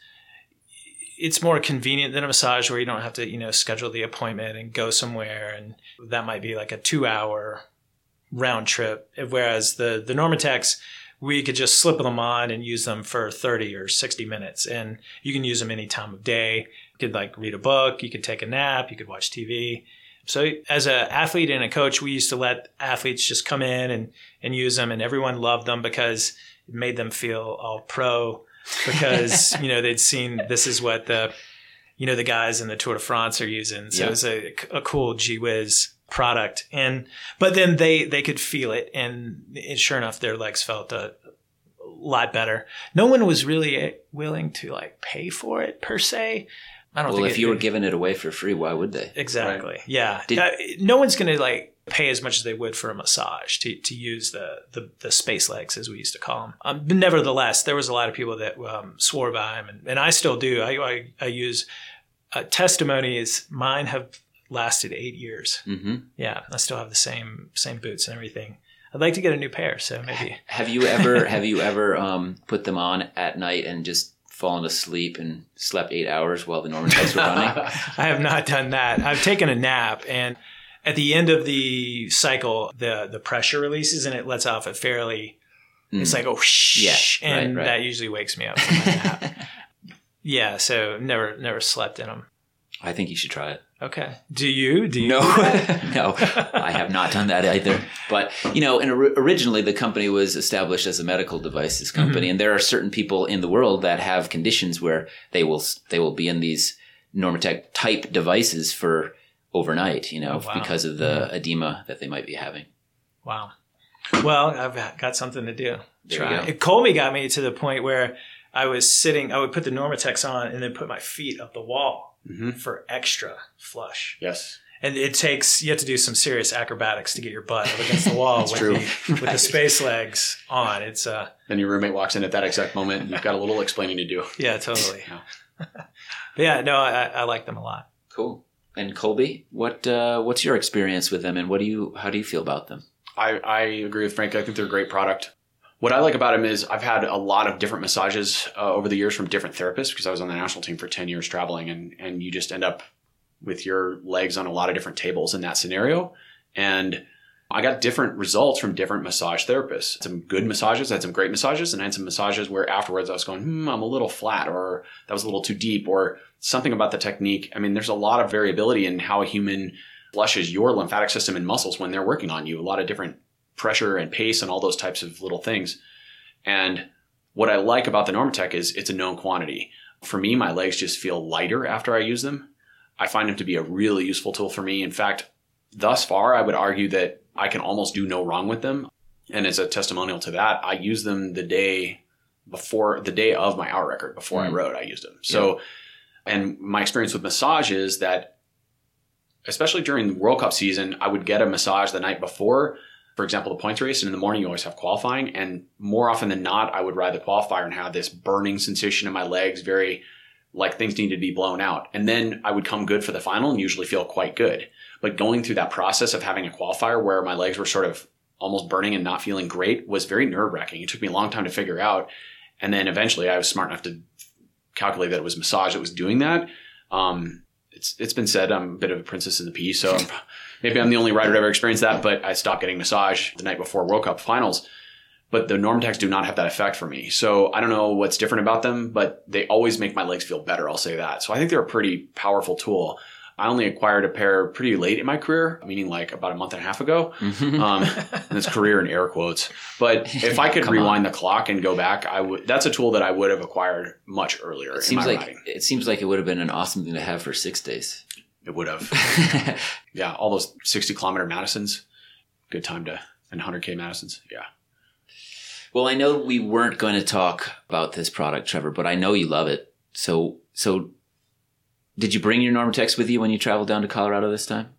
it's more convenient than a massage where you don't have to, you know, schedule the appointment and go somewhere, and that might be like a two-hour round trip. Whereas the the Normatecs, we could just slip them on and use them for thirty or sixty minutes, and you can use them any time of day. You could like read a book, you could take a nap, you could watch T V. So as an athlete and a coach, we used to let athletes just come in and, and use them, and everyone loved them because it made them feel all pro because, you know, they'd seen this is what the, you know, the guys in the Tour de France are using. So yeah. It was a, a cool gee whiz product. And, but then they, they could feel it, and, and sure enough, their legs felt a, a lot better. No one was really willing to like pay for it per se. I don't
well,
think
if
it,
you were giving it away for free, why would they?
Exactly. Right. Yeah.
Did,
uh, no one's going to like pay as much as they would for a massage to, to use the, the, the space legs, as we used to call them. Um, but nevertheless, there was a lot of people that um, swore by them, and, and I still do. I, I, I use uh, testimonies. Mine have lasted eight years. Mm-hmm. Yeah. I still have the same, same boots and everything. I'd like to get a new pair. So maybe.
Have you ever, have you ever um, put them on at night and just fallen asleep and slept eight hours while the Normatecs were running?
I have not done that. I've taken a nap, and at the end of the cycle, the the pressure releases and it lets off a fairly, mm. it's like, oh, shh,
yeah,
and
right, right.
that usually wakes me up from my nap. Yeah, so never never slept in them.
I think you should try it.
Okay. Do you? Do you?
No, no, I have not done that either. But, you know, and or- originally the company was established as a medical devices company. Mm-hmm. And there are certain people in the world that have conditions where they will, they will be in these Normatec type devices for overnight, you know, oh, wow. because of the mm-hmm. edema that they might be having.
Wow. Well, I've got something to do.
There
Try.
you go.
Colby got me to the point where I was sitting, I would put the Normatecs on and then put my feet up the wall mm-hmm. for extra flush.
Yes.
And it takes, you have to do some serious acrobatics to get your butt up against the wall with,
true.
The, with the space legs on. It's uh.
Then your roommate walks in at that exact moment and you've got a little explaining to do.
Yeah, totally. yeah. But yeah, no, I, I like them a lot.
Cool. And Colby, what uh, what's your experience with them and what do you, how do you feel about them?
I, I agree with Frank. I think they're a great product. What I like about them is I've had a lot of different massages uh, over the years from different therapists because I was on the national team for ten years traveling and, and you just end up with your legs on a lot of different tables in that scenario. And I got different results from different massage therapists. Some good massages, I had some great massages, and I had some massages where afterwards I was going, hmm, I'm a little flat, or that was a little too deep, or something about the technique. I mean, there's a lot of variability in how a human flushes your lymphatic system and muscles when they're working on you. A lot of different pressure and pace and all those types of little things. And what I like about the Normatec is it's a known quantity. For me, my legs just feel lighter after I use them. I find them to be a really useful tool for me. In fact, thus far, I would argue that I can almost do no wrong with them. And as a testimonial to that, I used them the day before, the day of my hour record, before mm. I rode, I used them. So, yeah. And my experience with massage is that, especially during the World Cup season, I would get a massage the night before, for example, the points race, and in the morning you always have qualifying. And more often than not, I would ride the qualifier and have this burning sensation in my legs, very like things needed to be blown out. And then I would come good for the final and usually feel quite good. But going through that process of having a qualifier where my legs were sort of almost burning and not feeling great was very nerve-wracking. It took me a long time to figure out. And then eventually I was smart enough to calculate that it was massage that was doing that. Um, it's It's been said I'm a bit of a princess in the pea, so I'm, maybe I'm the only rider to ever experience that, but I stopped getting massage the night before World Cup finals. But the Normatecs do not have that effect for me. So I don't know what's different about them, but they always make my legs feel better. I'll say that. So I think they're a pretty powerful tool. I only acquired a pair pretty late in my career, meaning like about a month and a half ago. Mm-hmm. Um, and it's career in air quotes. But if I could rewind on. the clock and go back, I would. That's a tool that I would have acquired much earlier.
It seems
in my
like
riding.
It seems like it would have been an awesome thing to have for six days.
It would have. Yeah, all those sixty kilometer Madisons, good time to, and one hundred K Madisons. Yeah.
Well, I know we weren't going to talk about this product, Trevor, but I know you love it. So, so did you bring your Normatecs with you when you traveled down to Colorado this time?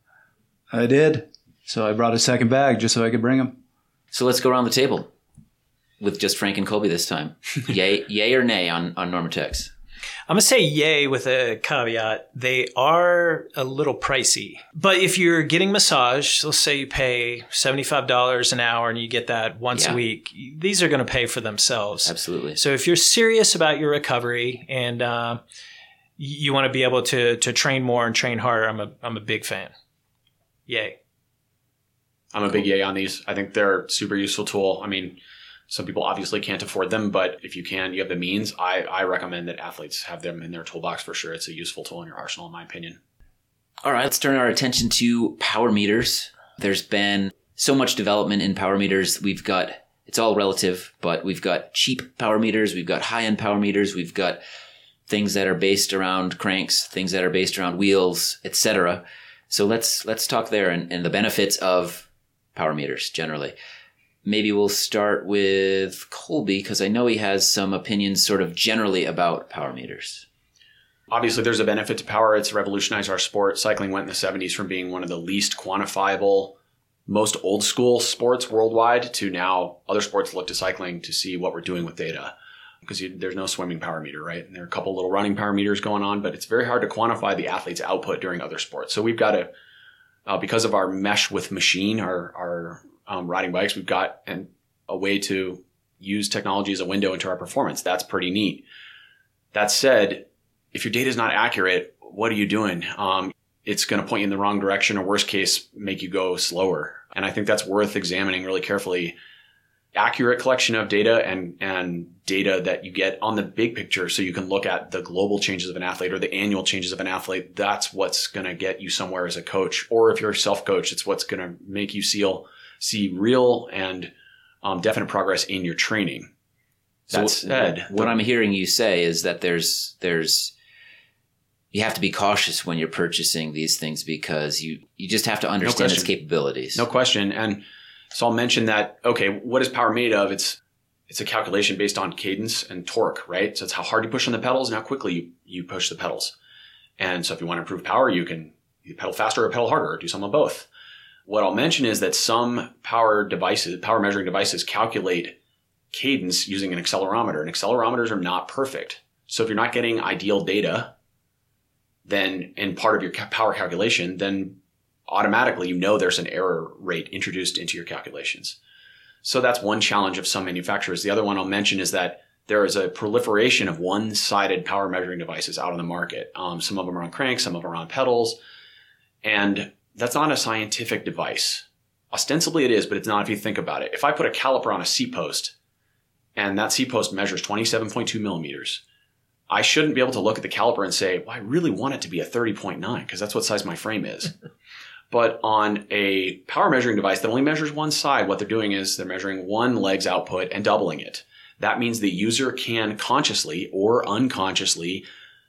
I did. So I brought a second bag just so I could bring them.
So let's go around the table with just Frank and Colby this time. Yay, yay or nay on, on Normatecs?
I'm going to say yay with a caveat. They are a little pricey. But if you're getting massage, let's say you pay seventy-five dollars an hour and you get that once yeah. a week, these are going to pay for themselves.
Absolutely.
So if you're serious about your recovery and uh, you want to be able to to train more and train harder, I'm a I'm a big fan. Yay.
I'm a big yay on these. I think they're a super useful tool. I mean, some people obviously can't afford them, but if you can, you have the means. I, I recommend that athletes have them in their toolbox for sure. It's a useful tool in your arsenal, in my opinion.
All right, let's turn our attention to power meters. There's been so much development in power meters. We've got, it's all relative, but we've got cheap power meters. We've got high-end power meters. We've got things that are based around cranks, things that are based around wheels, et cetera. So let's let's talk there and, and the benefits of power meters generally. Maybe we'll start with Colby because I know he has some opinions sort of generally about power meters.
Obviously, there's a benefit to power. It's revolutionized our sport. Cycling went in the seventies from being one of the least quantifiable, most old school sports worldwide to now other sports look to cycling to see what we're doing with data. Because you, there's no swimming power meter, right? And there are a couple little running power meters going on, but it's very hard to quantify the athlete's output during other sports. So we've got to, uh, because of our mesh with machine, our, our um, riding bikes, we've got an, a way to use technology as a window into our performance. That's pretty neat. That said, if your data is not accurate, what are you doing? Um, it's going to point you in the wrong direction or worst case, make you go slower. And I think that's worth examining really carefully. accurate collection of data and, and data that you get on the big picture so you can look at the global changes of an athlete or the annual changes of an athlete. That's what's going to get you somewhere as a coach. Or if you're a self-coach, it's what's going to make you see, see real and um, definite progress in your training. That
so
said,
what
the,
I'm hearing you say is that there's there's you have to be cautious when you're purchasing these things because you, you just have to understand
no
its capabilities.
No question. And so I'll mention that, okay, what is power made of? It's it's a calculation based on cadence and torque, right? So it's how hard you push on the pedals and how quickly you, you push the pedals. And so if you want to improve power, you can you pedal faster or pedal harder or do some of both. What I'll mention is that some power devices, power measuring devices calculate cadence using an accelerometer, and accelerometers are not perfect. So if you're not getting ideal data, then in part of your power calculation, then automatically you know there's an error rate introduced into your calculations. So that's one challenge of some manufacturers. The other one I'll mention is that there is a proliferation of one-sided power measuring devices out on the market. Um, some of them are on cranks, some of them are on pedals. And that's not a scientific device. Ostensibly it is, but it's not if you think about it. If I put a caliper on a seat post and that seat post measures twenty-seven point two millimeters, I shouldn't be able to look at the caliper and say, well, I really want it to be a thirty point nine because that's what size my frame is. But on a power measuring device that only measures one side, what they're doing is they're measuring one leg's output and doubling it. That means the user can consciously or unconsciously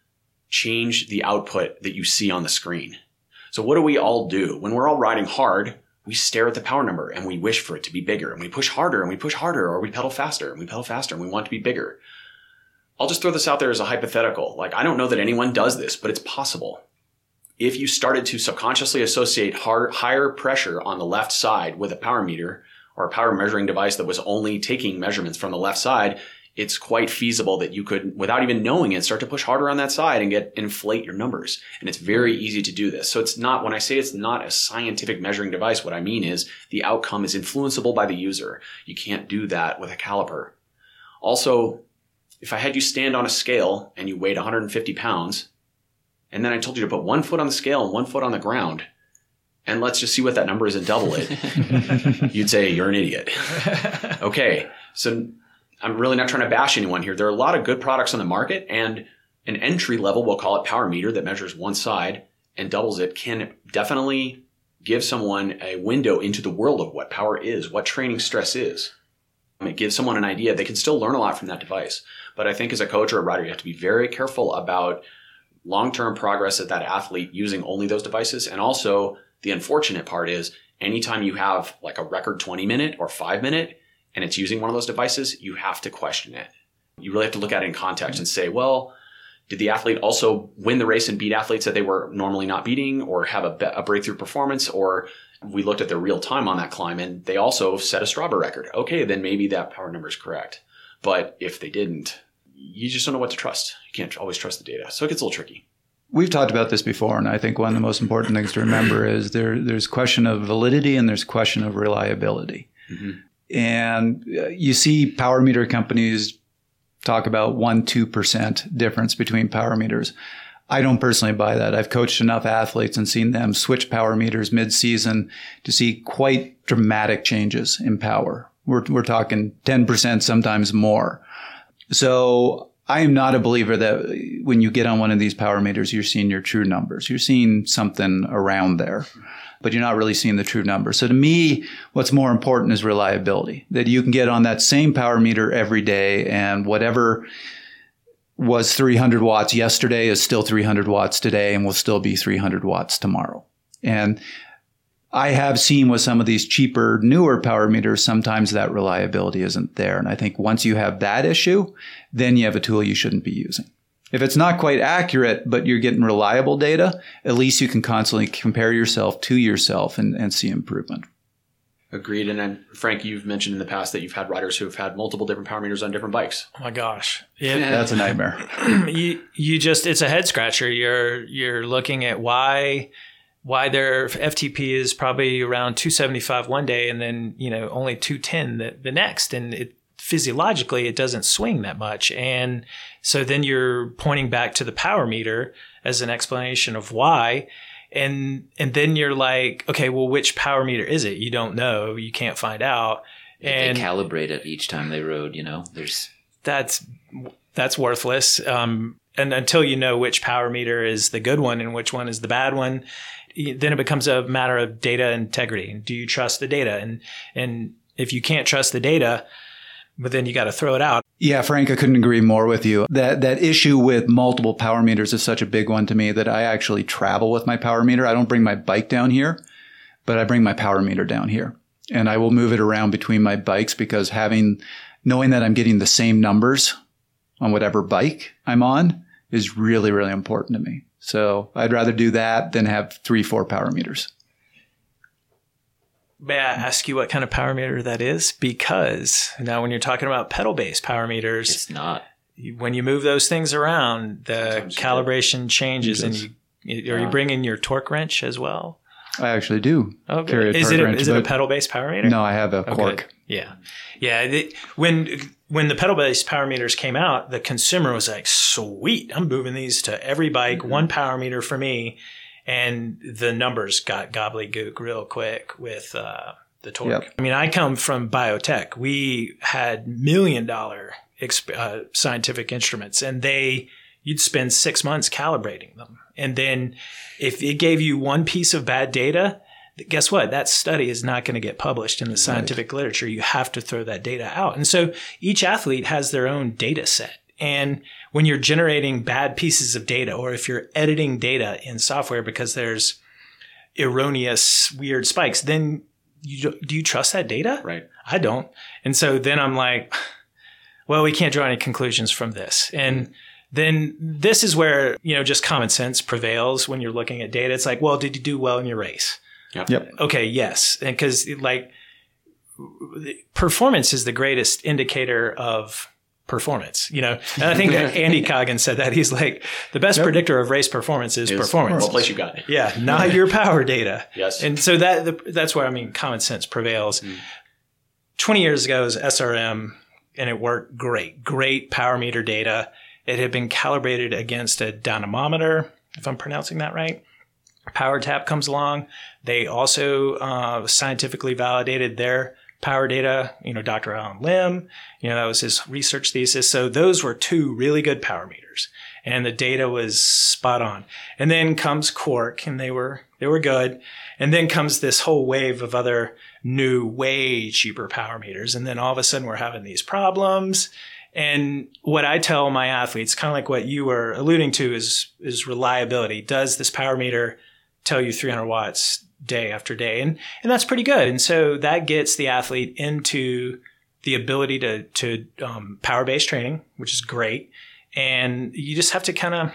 change the output that you see on the screen. So what do we all do? When we're all riding hard, we stare at the power number and we wish for it to be bigger, and we push harder and we push harder, or we pedal faster and we pedal faster and we want it to be bigger. I'll just throw this out there as a hypothetical. Like, I don't know that anyone does this, but it's possible. If you started to subconsciously associate hard, higher pressure on the left side with a power meter or a power measuring device that was only taking measurements from the left side, it's quite feasible that you could, without even knowing it, start to push harder on that side and get inflate your numbers. And it's very easy to do this. So it's not, when I say it's not a scientific measuring device, what I mean is the outcome is influenceable by the user. You can't do that with a caliper. Also, if I had you stand on a scale and you weighed one hundred fifty pounds, and then I told you to put one foot on the scale and one foot on the ground, and let's just see what that number is and double it, you'd say, you're an idiot. Okay, so I'm really not trying to bash anyone here. There are a lot of good products on the market, and an entry level, we'll call it power meter, that measures one side and doubles it can definitely give someone a window into the world of what power is, what training stress is. It gives someone an idea. They can still learn a lot from that device. But I think as a coach or a rider, you have to be very careful about long-term progress of that athlete using only those devices. And also the unfortunate part is anytime you have like a record twenty minute or five minute and it's using one of those devices, you have to question it. You really have to look at it in context and say, well, did the athlete also win the race and beat athletes that they were normally not beating, or have a, a breakthrough performance? Or we looked at their real time on that climb and they also set a Strava record. Okay, then maybe that power number is correct. But if they didn't, you just don't know what to trust. You can't always trust the data. So it gets a little tricky.
We've talked about this before, and I think one of the most important things to remember is there, there's question of validity and there's question of reliability. Mm-hmm. And you see power meter companies talk about one, two percent difference between power meters. I don't personally buy that. I've coached enough athletes and seen them switch power meters mid-season to see quite dramatic changes in power. We're, we're talking ten percent, sometimes more. So I am not a believer that when you get on one of these power meters, you're seeing your true numbers. You're seeing something around there, but you're not really seeing the true numbers. So to me, what's more important is reliability, that you can get on that same power meter every day, and whatever was three hundred watts yesterday is still three hundred watts today and will still be three hundred watts tomorrow. And I have seen with some of these cheaper, newer power meters, sometimes that reliability isn't there. And I think once you have that issue, then you have a tool you shouldn't be using. If it's not quite accurate, but you're getting reliable data, at least you can constantly compare yourself to yourself and, and see improvement.
Agreed. And then, Frank, you've mentioned in the past that you've had riders who have had multiple different power meters on different bikes.
Oh my gosh. It,
That's a nightmare.
you you just, it's a head scratcher. You're you're looking at why why their F T P is probably around two seventy-five one day and then, you know, only two ten the, the next. And it physiologically, it doesn't swing that much. And so then you're pointing back to the power meter as an explanation of why. And and then you're like, okay, well, which power meter is it? You don't know. You can't find out. And
they calibrate it each time they rode, you know, there's
that's that's worthless. Um, and until you know which power meter is the good one and which one is the bad one, then it becomes a matter of data integrity. Do you trust the data? And and if you can't trust the data, but then you got to throw it out.
Yeah, Frank, I couldn't agree more with you. That that issue with multiple power meters is such a big one to me that I actually travel with my power meter. I don't bring my bike down here, but I bring my power meter down here. And I will move it around between my bikes because having, knowing that I'm getting the same numbers on whatever bike I'm on is really, really important to me. So I'd rather do that than have three, four power meters.
May I ask you what kind of power meter that is? Because now when you're talking about pedal-based power meters,
it's not.
When you move those things around, the
Sometimes you
calibration changes, and you, are you
Yeah.
bringing your torque wrench as well?
I actually do
Okay.
carry a
Is
torque
it a,
wrench,
is it a
but-
pedal-based power meter?
No, I have a
Okay.
cork.
Yeah. Yeah. The, when when the pedal-based power meters came out, the consumer was like, sweet, I'm moving these to every bike,
Mm-hmm.
one power meter for me. And the numbers got gobbledygook real quick with uh, the torque.
Yep.
I mean, I come from biotech. We had million dollar exp- uh, scientific instruments, and they you'd spend six months calibrating them. And then if it gave you one piece of bad data, guess what? That study is not going to get published in the scientific literature. You have to throw that data out. And so each athlete has their own data set. And when you're generating bad pieces of data, or if you're editing data in software because there's erroneous, weird spikes, then you, do you trust that data?
Right.
I don't. And so then I'm like, well, we can't draw any conclusions from this. And then this is where, you know, just common sense prevails when you're looking at data. It's like, well, did you do well in your race?
Yep.
Yep.
Okay, yes. And because like performance is the greatest indicator of performance, you know. And I think that Andy Coggins said that. He's like, the best
Yep.
predictor of race performance is,
Is
performance.
What place you got?
Yeah, not your power data.
Yes.
And so that that's where, I mean, common sense prevails.
Mm.
twenty years ago, it was S R M, and it worked great. Great power meter data. It had been calibrated against a dynamometer, if I'm pronouncing that right. PowerTap comes along. They also uh, scientifically validated their power data. You know, Doctor Alan Lim, you know, that was his research thesis. So those were two really good power meters, and the data was spot on. And then comes Quark, and they were they were good. And then comes this whole wave of other new, way cheaper power meters. And then all of a sudden, we're having these problems. And what I tell my athletes, kind of like what you were alluding to, is is reliability. Does this power meter tell you three hundred watts day after day? And and that's pretty good. And so that gets the athlete into the ability to to um, power-based training, which is great. And you just have to kind of,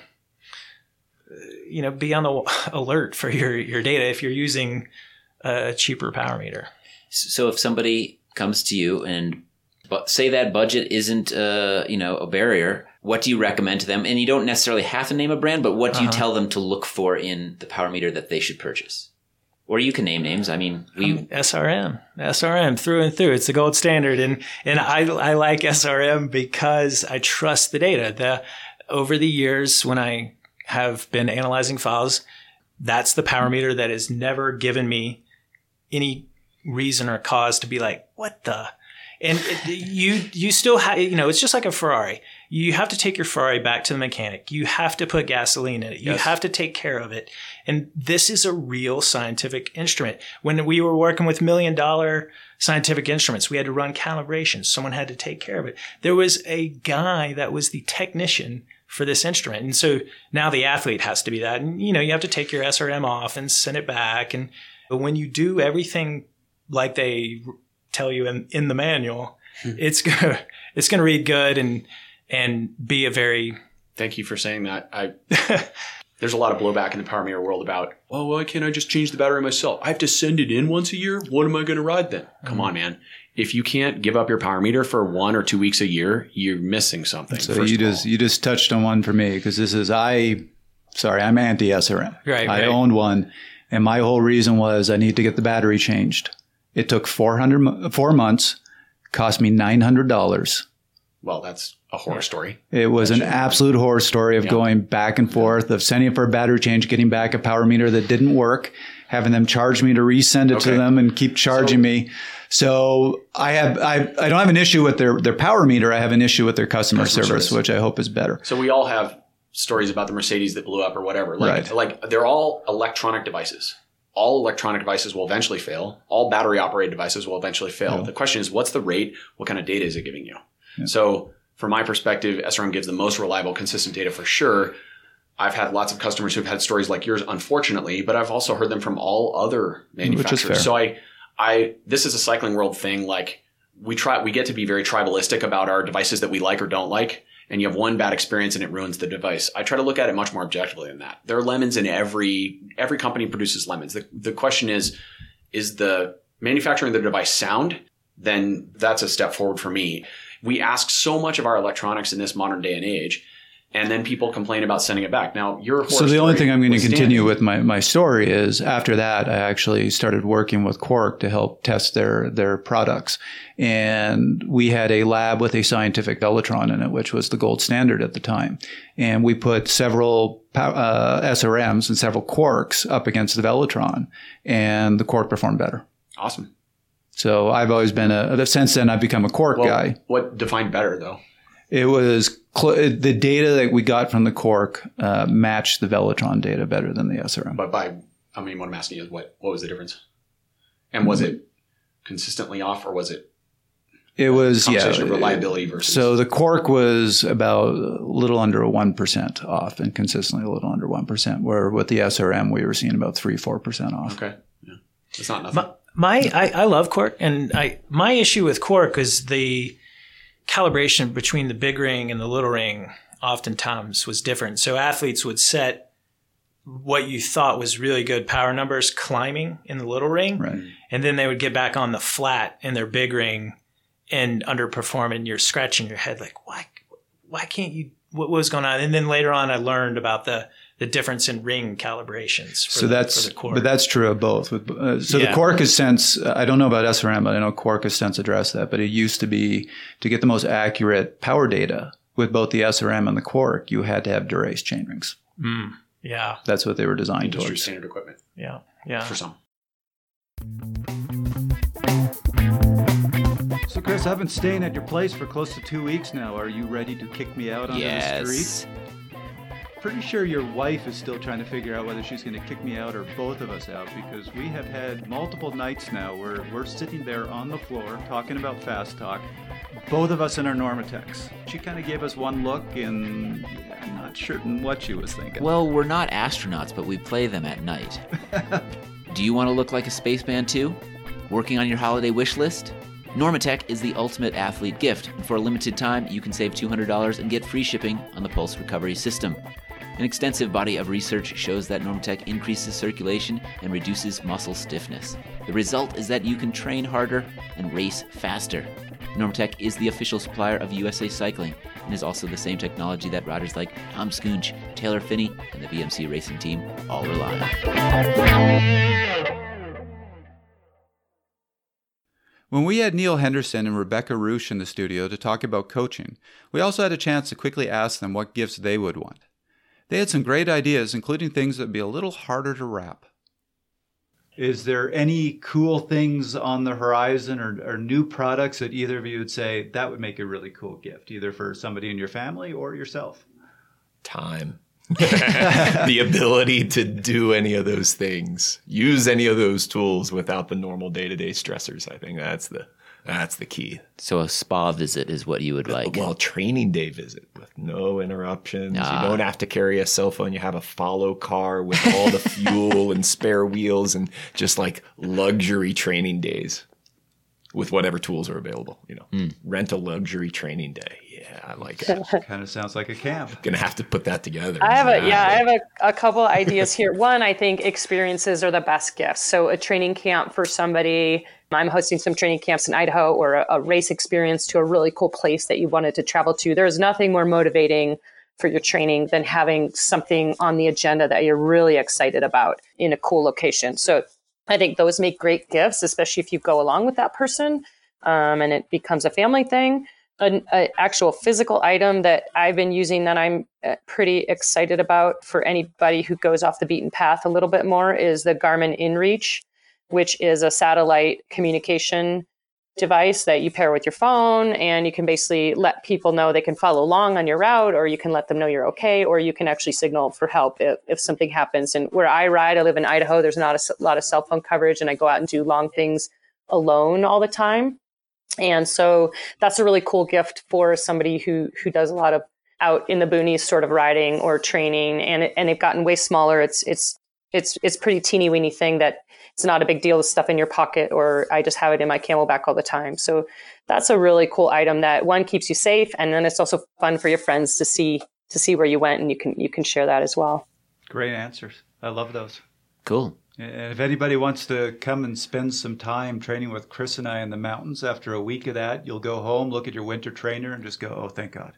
you know, be on the alert for your, your data if you're using a cheaper power meter.
So if somebody comes to you and but say that budget isn't, uh, you know, a barrier, what do you recommend to them? And you don't necessarily have to name a brand, but what do you
Uh-huh.
tell them to look for in the power meter that they should purchase? Or you can name names. I mean, we
Um, S R M, S R M through and through. It's the gold standard. And, and I, I like S R M because I trust the data. The, over the years, when I have been analyzing files, that's the power meter that has never given me any reason or cause to be like, what the? And it, you you still have, you know, it's just like a Ferrari. You have to take your Ferrari back to the mechanic. You have to put gasoline in it. You
Yes.
have to take care of it. And this is a real scientific instrument. When we were working with million dollar scientific instruments, we had to run calibrations. Someone had to take care of it. There was a guy that was the technician for this instrument. And so now the athlete has to be that. And, you know, you have to take your S R M off and send it back. And but when you do everything like they tell you in, in the manual, it's gonna it's gonna read good and and be a very
Thank you for saying that. I there's a lot of blowback in the power meter world about, well, why can't I just change the battery myself? I have to send it in once a year. What am I going to ride then? Mm-hmm. Come on, man. If you can't give up your power meter for one or two weeks a year, you're missing something.
So
first
you
of all.
just you just touched on one for me because this is I sorry I'm anti S R M.
Right,
I
right.
owned one, and my whole reason was I need to get the battery changed. It took four hundred mo- four months, cost me nine hundred dollars.
Well, that's a horror story.
It was an absolute horror story of
Yeah.
going back and forth, of sending it for a battery change, getting back a power meter that didn't work, having them charge me to resend it
Okay.
to them and keep charging
So-
me. So I have I, I don't have an issue with their, their power meter. I have an issue with their customer, customer service, service, which I hope is better.
So we all have stories about the Mercedes that blew up or whatever. Like,
right.
like they're all electronic devices. All electronic devices will eventually fail. All battery operated devices will eventually fail. Yeah. The question is, what's the rate? What kind of data is it giving you? Yeah. So from my perspective, S R M gives the most reliable, consistent data for sure. I've had lots of customers who've had stories like yours, unfortunately, but I've also heard them from all other manufacturers. So I, I, this is a cycling world thing. Like we try, we get to be very tribalistic about our devices that we like or don't like. And you have one bad experience and it ruins the device. I try to look at it much more objectively than that. There are lemons in every, every company produces lemons. The, the question is, is the manufacturing of the device sound? Then that's a step forward for me. We ask so much of our electronics in this modern day and age. And then people complain about sending it back. Now, your
So the only thing I'm going to continue with my, my story is after that, I actually started working with Quarq to help test their, their products. And we had a lab with a scientific Velotron in it, which was the gold standard at the time. And we put several uh, S R Ms and several Quarks up against the Velotron, and the Quark performed better.
Awesome.
So I've always been a, since then I've become a Quark
well,
guy.
What defined better though?
It was cl- the data that we got from the Quark uh, matched the Velotron data better than the S R M.
But by, I mean, what I'm asking is what, what was the difference? And was it consistently off or was it?
It was, yeah.
Of reliability versus.
So the Quark was about a little under one percent off and consistently a little under one percent, where with the S R M, we were seeing about three, four percent off.
Okay. Yeah. It's not nothing.
My, my I, I love Quark. And I, my issue with Quark is the calibration between the big ring and the little ring oftentimes was different. So athletes would set what you thought was really good power numbers climbing in the little ring.
Right.
And then they would get back on the flat in their big ring and underperform, and you're scratching your head like, why, why can't you, what was going on? And then later on, I learned about the, the difference in ring calibrations. For
so
the,
that's,
for the Quark.
But that's true of both. Uh, so
yeah.
the Quark has since, I don't know about S R M, but I know Quark has since addressed that, but it used to be to get the most accurate power data with both the S R M and the Quark, you had to have Dura-Ace chain rings.
Mm, yeah.
That's what they were designed
Industry
towards.
standard equipment.
Yeah. Yeah.
For some.
So, Chris, I've been staying at your place for close to two weeks now. Are you ready to kick me out onto
Yes.
the street? Pretty sure your wife is still trying to figure out whether she's going to kick me out or both of us out, because we have had multiple nights now where we're sitting there on the floor talking about Fast Talk, both of us in our Normatecs. She kind of gave us one look, and I'm not certain what she was thinking.
Well, we're not astronauts, but we play them at night. Do you want to look like a spaceman too? Working on your holiday wish list? Normatec is the ultimate athlete gift, and for a limited time, you can save two hundred dollars and get free shipping on the Pulse Recovery System. An extensive body of research shows that Normatec increases circulation and reduces muscle stiffness. The result is that you can train harder and race faster. Normatec is the official supplier of U S A Cycling and is also the same technology that riders like Tom Skoonch, Taylor Phinney, and the B M C racing team all rely on.
When we had Neil Henderson and Rebecca Roosh in the studio to talk about coaching, we also had a chance to quickly ask them what gifts they would want. They had some great ideas, including things that would be a little harder to wrap. Is there any cool things on the horizon or, or new products that either of you would say that would make a really cool gift, either for somebody in your family or yourself?
Time. The ability to do any of those things, use any of those tools without the normal day-to-day stressors. I think that's the that's the key.
So a spa visit is what you would like.
Well, training day visit with no interruptions.
Ah.
You don't have to carry a cell phone. You have a follow car with all the fuel and spare wheels and just like luxury training days with whatever tools are available. You know, mm. rent a luxury training day. Yeah, I like it.
Kind of sounds like a camp.
Gonna have to put that together.
I have a yeah, I have a, a couple ideas here. One, I think experiences are the best gifts. So a training camp for somebody. I'm hosting some training camps in Idaho, or a, a race experience to a really cool place that you wanted to travel to. There's nothing more motivating for your training than having something on the agenda that you're really excited about in a cool location. So I think those make great gifts, especially if you go along with that person um, and it becomes a family thing. An actual physical item that I've been using that I'm pretty excited about for anybody who goes off the beaten path a little bit more is the Garmin InReach, which is a satellite communication device that you pair with your phone, and you can basically let people know they can follow along on your route, or you can let them know you're okay, or you can actually signal for help if, if something happens. And where I ride, I live in Idaho, there's not a lot of cell phone coverage, and I go out and do long things alone all the time. And so that's a really cool gift for somebody who who does a lot of out in the boonies sort of riding or training, and it, and they've gotten way smaller. It's it's it's it's pretty teeny weeny thing that it's not a big deal to stuff in your pocket, or I just have it in my Camelback all the time. So that's a really cool item that one keeps you safe, and then it's also fun for your friends to see to see where you went, and you can you can share that as well.
Great answers. I love those.
Cool.
And if anybody wants to come and spend some time training with Chris and I in the mountains, after a week of that, you'll go home, look at your winter trainer, and just go, oh, thank God.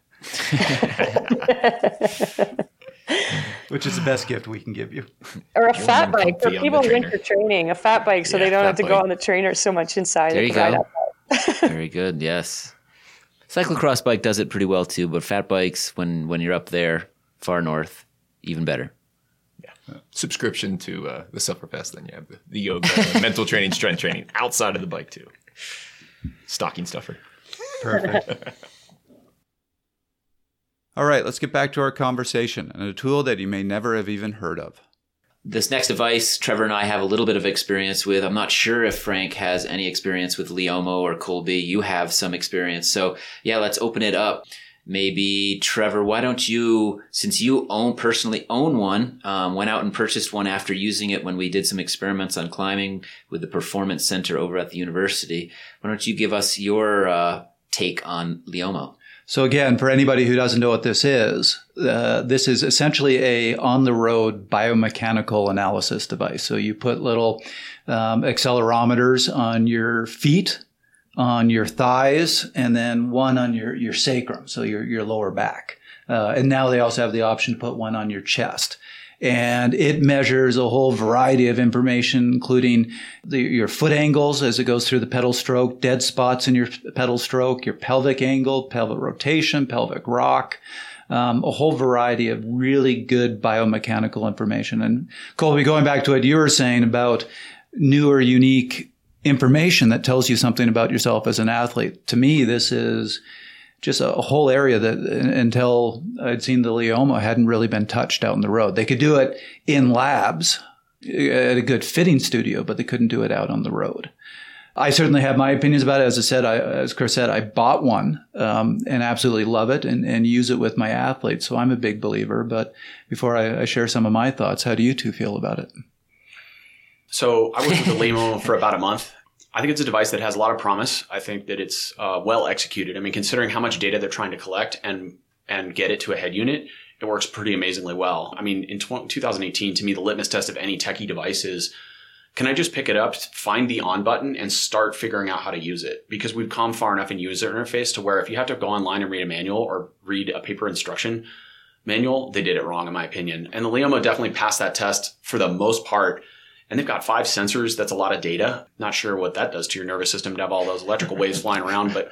Which is the best gift we can give you.
Or a fat bike for people winter training, a fat bike so
Yeah,
they don't have to
bike.
go on the trainer so much inside.
There
They
you
can ride
go.
outside.
Very good. Yes. Cyclocross bike does it pretty well too, but fat bikes, when, when you're up there far north, even better.
Subscription to uh, the Sufferfest, then you have the, the yoga, mental training, strength training outside of the bike too. Stocking stuffer.
Perfect.
All right, let's get back to our conversation and a tool that you may never have even heard of.
This next device, Trevor and I have a little bit of experience with. I'm not sure if Frank has any experience with Leomo or Colby. You have some experience. So yeah, let's open it up. Maybe Trevor, why don't you, since you own personally own one, um, went out and purchased one after using it when we did some experiments on climbing with the Performance Center over at the university. Why don't you give us your uh, take on Leomo?
So again, for anybody who doesn't know what this is, uh, this is essentially a on-the-road biomechanical analysis device. So you put little um, accelerometers on your feet, on your thighs, and then one on your, your sacrum, so your, your lower back. Uh, and now they also have the option to put one on your chest. And it measures a whole variety of information, including the, your foot angles as it goes through the pedal stroke, dead spots in your pedal stroke, your pelvic angle, pelvic rotation, pelvic rock, um, a whole variety of really good biomechanical information. And Colby, going back to what you were saying about new or unique information that tells you something about yourself as an athlete, to me, this is just a whole area that until I'd seen the Leomo hadn't really been touched out on the road. They could do it in labs at a good fitting studio, but they couldn't do it out on the road. I certainly have my opinions about it. As I said, I, as Chris said, I bought one um, and absolutely love it and, and use it with my athletes. So I'm a big believer. But before I, I share some of my thoughts, how do you two feel about it?
So I worked with the Leomo for about a month. I think it's a device that has a lot of promise. I think that it's uh, well executed. I mean, considering how much data they're trying to collect and and get it to a head unit, it works pretty amazingly well. I mean, in two thousand eighteen, to me, the litmus test of any techie device is, can I just pick it up, find the on button, and start figuring out how to use it? Because we've come far enough in user interface to where if you have to go online and read a manual or read a paper instruction manual, they did it wrong, in my opinion. And the Leomo definitely passed that test for the most part. And they've got five sensors. That's a lot of data. Not sure what that does to your nervous system to have all those electrical waves flying around. But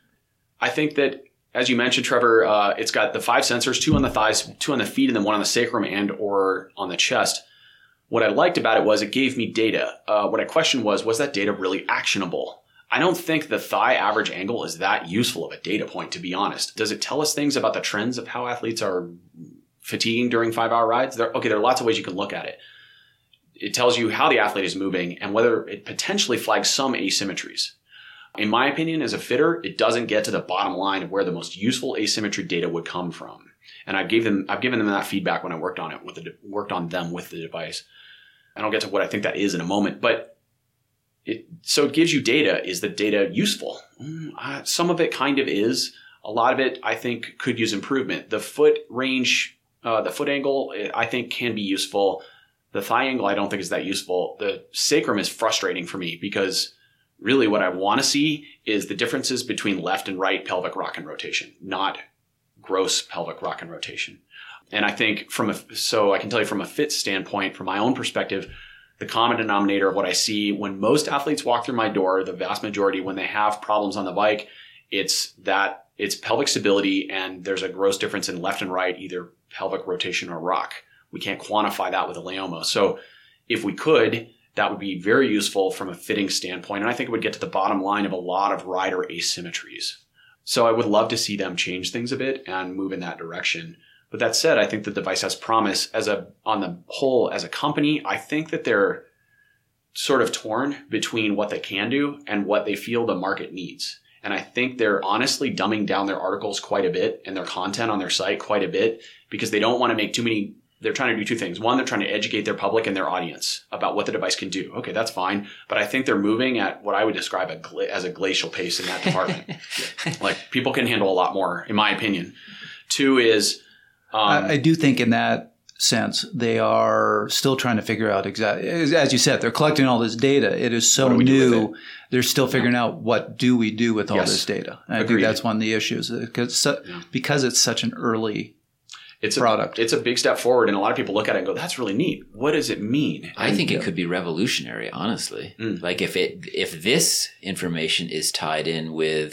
I think that, as you mentioned, Trevor, uh, it's got the five sensors, two on the thighs, two on the feet, and then one on the sacrum and or on the chest. What I liked about it was it gave me data. Uh, what I questioned was, was that data really actionable? I don't think the thigh average angle is that useful of a data point, to be honest. Does it tell us things about the trends of how athletes are fatiguing during five-hour rides? There, okay, there are lots of ways you can look at it. It tells you how the athlete is moving and whether it potentially flags some asymmetries. In my opinion, as a fitter, it doesn't get to the bottom line of where the most useful asymmetry data would come from. And I gave them, I've given them that feedback when I worked on it with the, worked on them with the device. And I'll get to what I think that is in a moment. But it, so it gives you data. Is the data useful? Mm, uh, some of it kind of is. A lot of it, I think, could use improvement. The foot range, uh, the foot angle, I think can be useful. The thigh angle, I don't think is that useful. The sacrum is frustrating for me because really what I want to see is the differences between left and right pelvic rock and rotation, not gross pelvic rock and rotation. And I think from a, so I can tell you from a fit standpoint, from my own perspective, the common denominator of what I see when most athletes walk through my door, the vast majority, when they have problems on the bike, it's that it's pelvic stability and there's a gross difference in left and right, either pelvic rotation or rock. We can't quantify that with a Leomo. So if we could, that would be very useful from a fitting standpoint. And I think it would get to the bottom line of a lot of rider asymmetries. So I would love to see them change things a bit and move in that direction. But that said, I think the device has promise. As a on the whole, as a company, I think that they're sort of torn between what they can do and what they feel the market needs. And I think they're honestly dumbing down their articles quite a bit and their content on their site quite a bit because they don't want to make too many. They're trying to do two things. One, they're trying to educate their public and their audience about what the device can do. Okay, that's fine. But I think they're moving at what I would describe a gla- as a glacial pace in that department. Like, people can handle a lot more, in my opinion. Two is... Um,
I, I do think in that sense, they are still trying to figure out exactly, as you said, they're collecting all this data. It is so new. They're still figuring yeah. out what do we do with all
yes.
this data. And I
Agreed.
think that's one of the issues because, so, yeah. because it's such an early
It's
product.
A, it's a big step forward, and a lot of people look at it and go, that's really neat. What does it mean?
I think
yeah.
it could be revolutionary, honestly.
Mm.
Like if it if this information is tied in with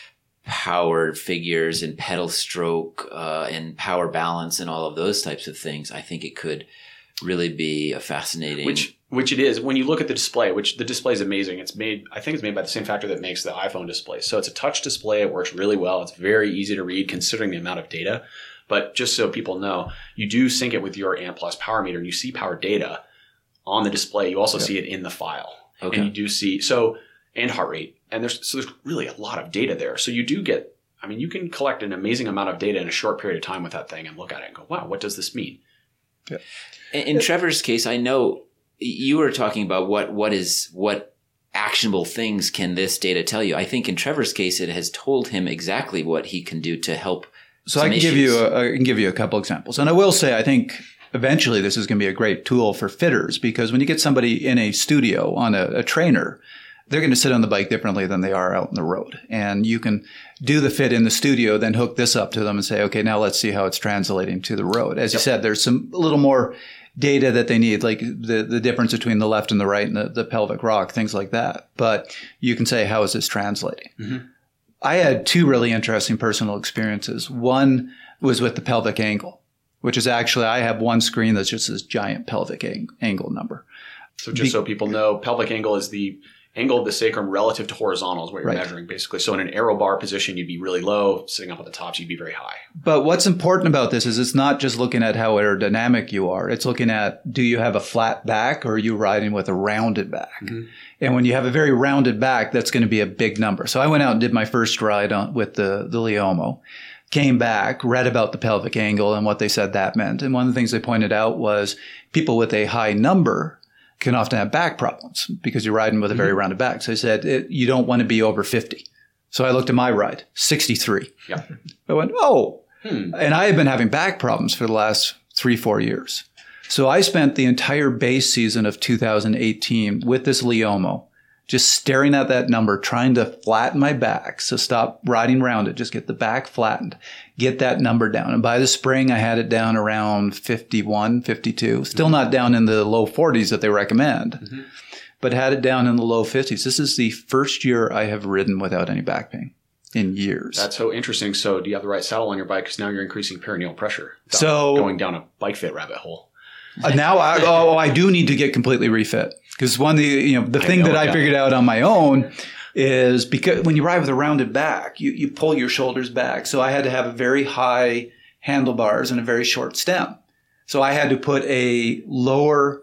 power figures and pedal stroke uh, and power balance and all of those types of things, I think it could really be a fascinating...
Which which it is. When you look at the display, which the display is amazing. It's made, I think it's made by the same factory that makes the iPhone display. So it's a touch display. It works really well. It's very easy to read considering the amount of data. But just so people know, you do sync it with your Ant Plus power meter and you see power data on the display. You also yep. see it in the file.
Okay.
And you do see, so, and heart rate. And there's, so there's really a lot of data there. So you do get, I mean, you can collect an amazing amount of data in a short period of time with that thing and look at it and go, wow, what does this mean?
Yeah.
In, in Trevor's case, I know you were talking about what, what is, what actionable things can this data tell you? I think in Trevor's case, it has told him exactly what he can do to help.
So I can
issues.
give you a, I can give you a couple examples. And I will say, I think eventually this is going to be a great tool for fitters because when you get somebody in a studio on a, a trainer, they're going to sit on the bike differently than they are out on the road. And you can do the fit in the studio, then hook this up to them and say, okay, now let's see how it's translating to the road. As yep. you said, there's some a little more data that they need, like the, the difference between the left and the right and the, the pelvic rock, things like that. But you can say, how is this translating? Mm-hmm. I had two really interesting personal experiences. One was with the pelvic angle, which is actually, I have one screen that's just this giant pelvic ang- angle number.
So just Be- so people know, pelvic angle is the angle of the sacrum relative to horizontal is what you're right. measuring basically. So in an aero bar position, you'd be really low. Sitting up at the tops, you'd be very high.
But what's important about this is it's not just looking at how aerodynamic you are. It's looking at, do you have a flat back or are you riding with a rounded back? Mm-hmm. And when you have a very rounded back, that's going to be a big number. So I went out and did my first ride on, with the, the Leomo, came back, read about the pelvic angle and what they said that meant. And one of the things they pointed out was people with a high number can often have back problems because you're riding with a very mm-hmm. rounded back. So I said, it, you don't want to be over fifty. So I looked at my ride, sixty-three.
Yeah.
I went, oh.
Hmm.
And I had been having back problems for the last three, four years. So I spent the entire base season of two thousand eighteen with this Leomo, just staring at that number, trying to flatten my back. So stop riding around it, just get the back flattened, get that number down. And by the spring, I had it down around fifty-one, fifty-two, still mm-hmm. not down in the low forties that they recommend, mm-hmm. but had it down in the low fifties. This is the first year I have ridden without any back pain in years.
That's so interesting. So do you have the right saddle on your bike? Because now you're increasing perineal pressure.
So
going down a bike fit rabbit hole.
Uh, now, I, oh, I do need to get completely refit because one of the, you know, the thing I know, that I yeah. figured out on my own is because when you ride with a rounded back, you, you pull your shoulders back. So I had to have a very high handlebars and a very short stem. So I had to put a lower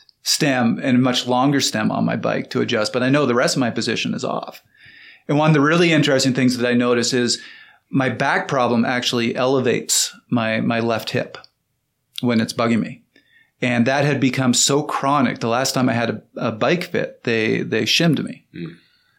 stem and a much longer stem on my bike to adjust. But I know the rest of my position is off. And one of the really interesting things that I notice is my back problem actually elevates my, my left hip when it's bugging me. And that had become so chronic. The last time I had a, a bike fit, they they shimmed me. Mm.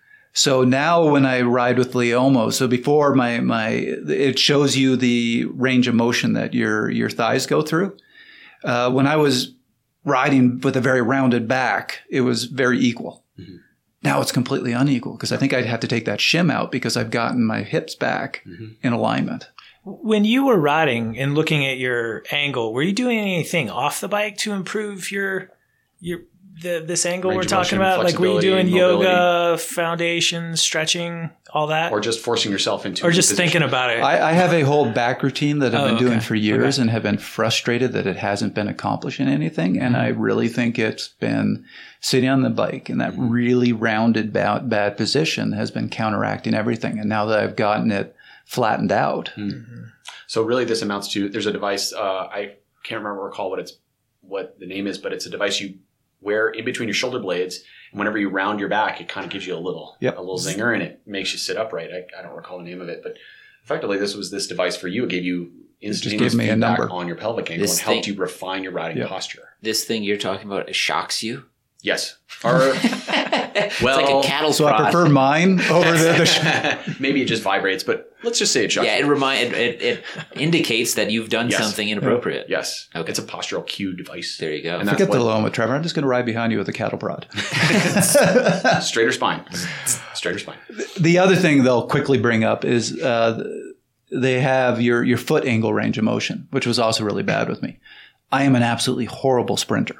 So now when I ride with Leomo, so before my my it shows you the range of motion that your your thighs go through. Uh, when I was riding with a very rounded back, it was very equal. Mm-hmm. Now it's completely unequal because I think I'd have to take that shim out because I've gotten my hips back mm-hmm. in alignment.
When you were riding and looking at your angle, were you doing anything off the bike to improve your your the, this angle
Range
we're
of
talking
motion,
about? Like, were you
flexibility,
doing
mobility.
yoga, foundation, stretching, all that?
Or just forcing yourself into
Or
a
just
position.
thinking about it?
I, I have a whole back routine that I've
Oh,
been doing
okay.
for years
Okay.
and have been frustrated that it hasn't been accomplishing anything. And I really think it's been sitting on the bike in that really rounded, bad, bad position has been counteracting everything. And now that I've gotten it flattened out,
So really, this amounts to there's a device. Uh, I can't remember recall what it's what the name is, but it's a device you wear in between your shoulder blades, and whenever you round your back, it kind of gives you a little
Yep.
a little zinger, and it makes you sit upright. I, I don't recall the name of it, but effectively, this was this device for you. It gave you instantaneous
gave me a
feedback
number.
on your pelvic angle
This
and helped
thing-
you refine your riding
Yep.
posture.
This thing you're talking about, it shocks you?
Yes. Or
It's
well,
like a cattle
so I
prod.
prefer mine over the, the sh-
maybe it just vibrates, but let's just say it shocks
Yeah, it
you.
remind it, it, it indicates that you've done
Yes.
something inappropriate.
Yes.
Okay.
It's a postural cue device.
There you go.
And that's
Forget the
what-
Loma, Trevor. I'm just going to ride behind you with a cattle prod.
Straighter spine. Straighter spine.
The other thing they'll quickly bring up is uh, they have your, your foot angle range of motion, which was also really bad with me. I am an absolutely horrible sprinter.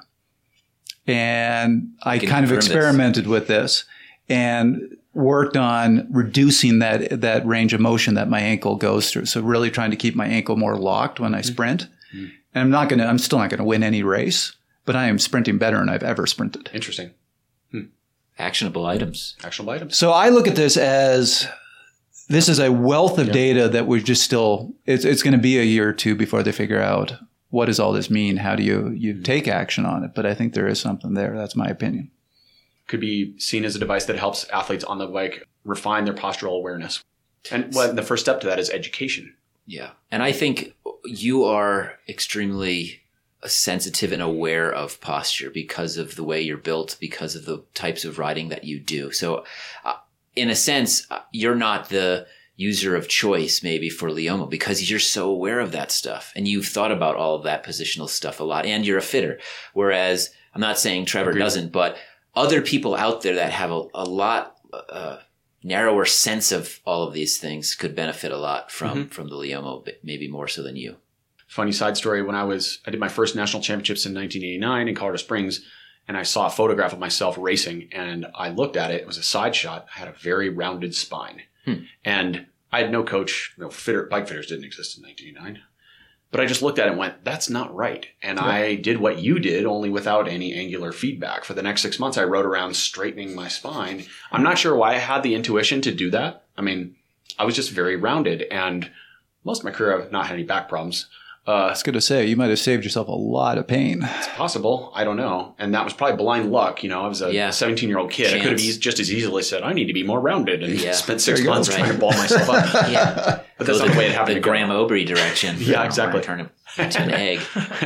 And I
can
kind of
confirm this.
experimented with this and worked on reducing that that range of motion that my ankle goes through. So really trying to keep my ankle more locked when I sprint. And I'm not going to, I'm still not going to win any race, but I am sprinting better than I've ever sprinted.
Interesting.
Actionable items.
Actionable items.
So I look at this as this is a wealth of data that we're just still, it's, it's going to be a year or two before they figure out what does all this mean? How do you, you take action on it? But I think there is something there. That's my opinion.
Could be seen as a device that helps athletes on the bike refine their postural awareness. And well, the first step to that is education.
Yeah. And I think you are extremely sensitive and aware of posture because of the way you're built, because of the types of riding that you do. So uh, in a sense, uh, you're not the user of choice maybe for Leomo because you're so aware of that stuff and you've thought about all of that positional stuff a lot and you're a fitter. Whereas I'm not saying Trevor
Agreed.
doesn't, but other people out there that have a, a lot uh, narrower sense of all of these things could benefit a lot from,
Mm-hmm.
from the Leomo, but maybe more so than you.
Funny side story. When I was, I did my first national championships in nineteen eighty-nine in Colorado Springs, and I saw a photograph of myself racing, and I looked at it. It was a side shot. I had a very rounded spine,
Hmm.
and I had no coach. No fitter, bike fitters didn't exist in nineteen eighty-nine. But I just looked at it and went, "That's not right." And I did what you did, only without any angular feedback. For the next six months, I rode around straightening my spine. I'm not sure why I had the intuition to do that. I mean, I was just very rounded, and most of my career I've not had any back problems. Uh,
I was going to say, you might have saved yourself a lot of pain.
It's possible. I don't know. And that was probably blind luck. You know, I was a
Yeah.
seventeen-year-old kid. I could have
Chance.
e- just as easily said, I need to be more rounded and
Yeah.
spent six
There you go.
months
Right.
trying to ball myself up.
Yeah.
But that's
Go
not the way it happened
The
to go.
Graham Obrey direction.
Yeah, exactly.
Turn it into an egg.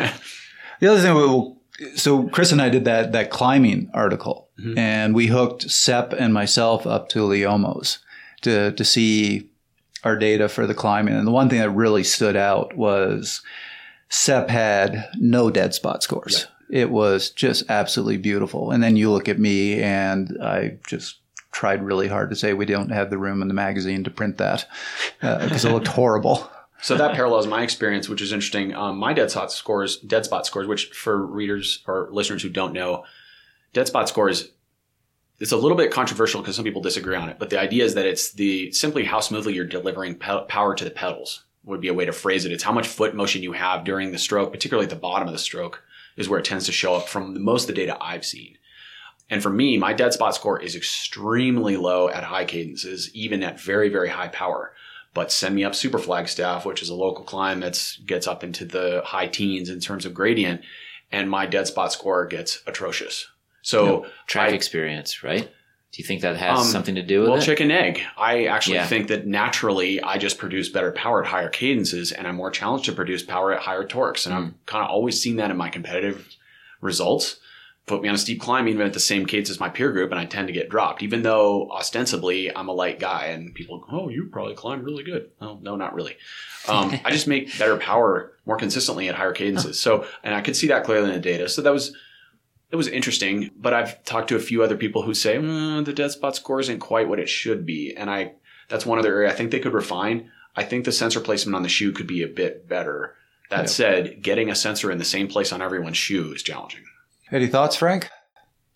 The other thing, we will, so Chris and I did that that climbing article, and we hooked Sepp and myself up to Leomos to to see our data for the climbing. And the one thing that really stood out was Sepp had no dead spot scores. It was just absolutely beautiful. And then you look at me, and I just tried really hard to say we don't have the room in the magazine to print that because it looked horrible.
So that parallels my experience, which is interesting. Um, my dead spot scores, dead spot scores, which for readers or listeners who don't know, dead spot scores, it's a little bit controversial because some people disagree on it. But the idea is that it's the simply how smoothly you're delivering pe- power to the pedals would be a way to phrase it. It's how much foot motion you have during the stroke, particularly at the bottom of the stroke, is where it tends to show up from the, most of the data I've seen. And for me, my dead spot score is extremely low at high cadences, even at very, very high power. But send me up Super Flagstaff, which is a local climb that gets up into the high teens in terms of gradient, and my dead spot score gets atrocious. So
Track
I-
experience, right? Do you think that has
Um,
something to do with
well,
it?
chicken egg. I actually
Yeah.
think that naturally I just produce better power at higher cadences, and I'm more challenged to produce power at higher torques. And
Mm.
I've kind of always seen that in my competitive results. Put me on a steep climb, even at the same cadence as my peer group, and I tend to get dropped, even though ostensibly I'm a light guy. And people go, "Oh, you probably climb really good." Oh, no, not really. Um, I just make better power more consistently at higher cadences. So, and I could see that clearly in the data. So that was it was interesting. But I've talked to a few other people who say mm, the dead spot score isn't quite what it should be, and I that's one other area I think they could refine. I think the sensor placement on the shoe could be a bit better. That
Yeah.
said, getting a sensor in the same place on everyone's shoe is challenging.
Any thoughts, Frank?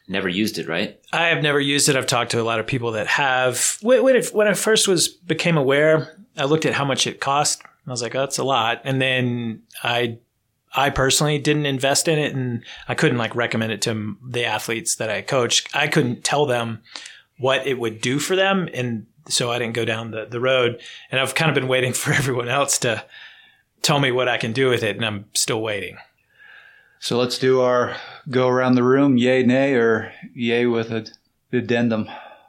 never used it, right?
I have never used it. I've talked to a lot of people that have. When, when, it, when I first was became aware, I looked at how much it cost. I was like, oh, that's a lot. And then I I personally didn't invest in it, and I couldn't like recommend it to the athletes that I coached. I couldn't tell them what it would do for them, and so I didn't go down the, the road. And I've kind of been waiting for everyone else to tell me what I can do with it, and I'm still waiting.
So let's do our go around the room, yay, nay, or yay with an addendum.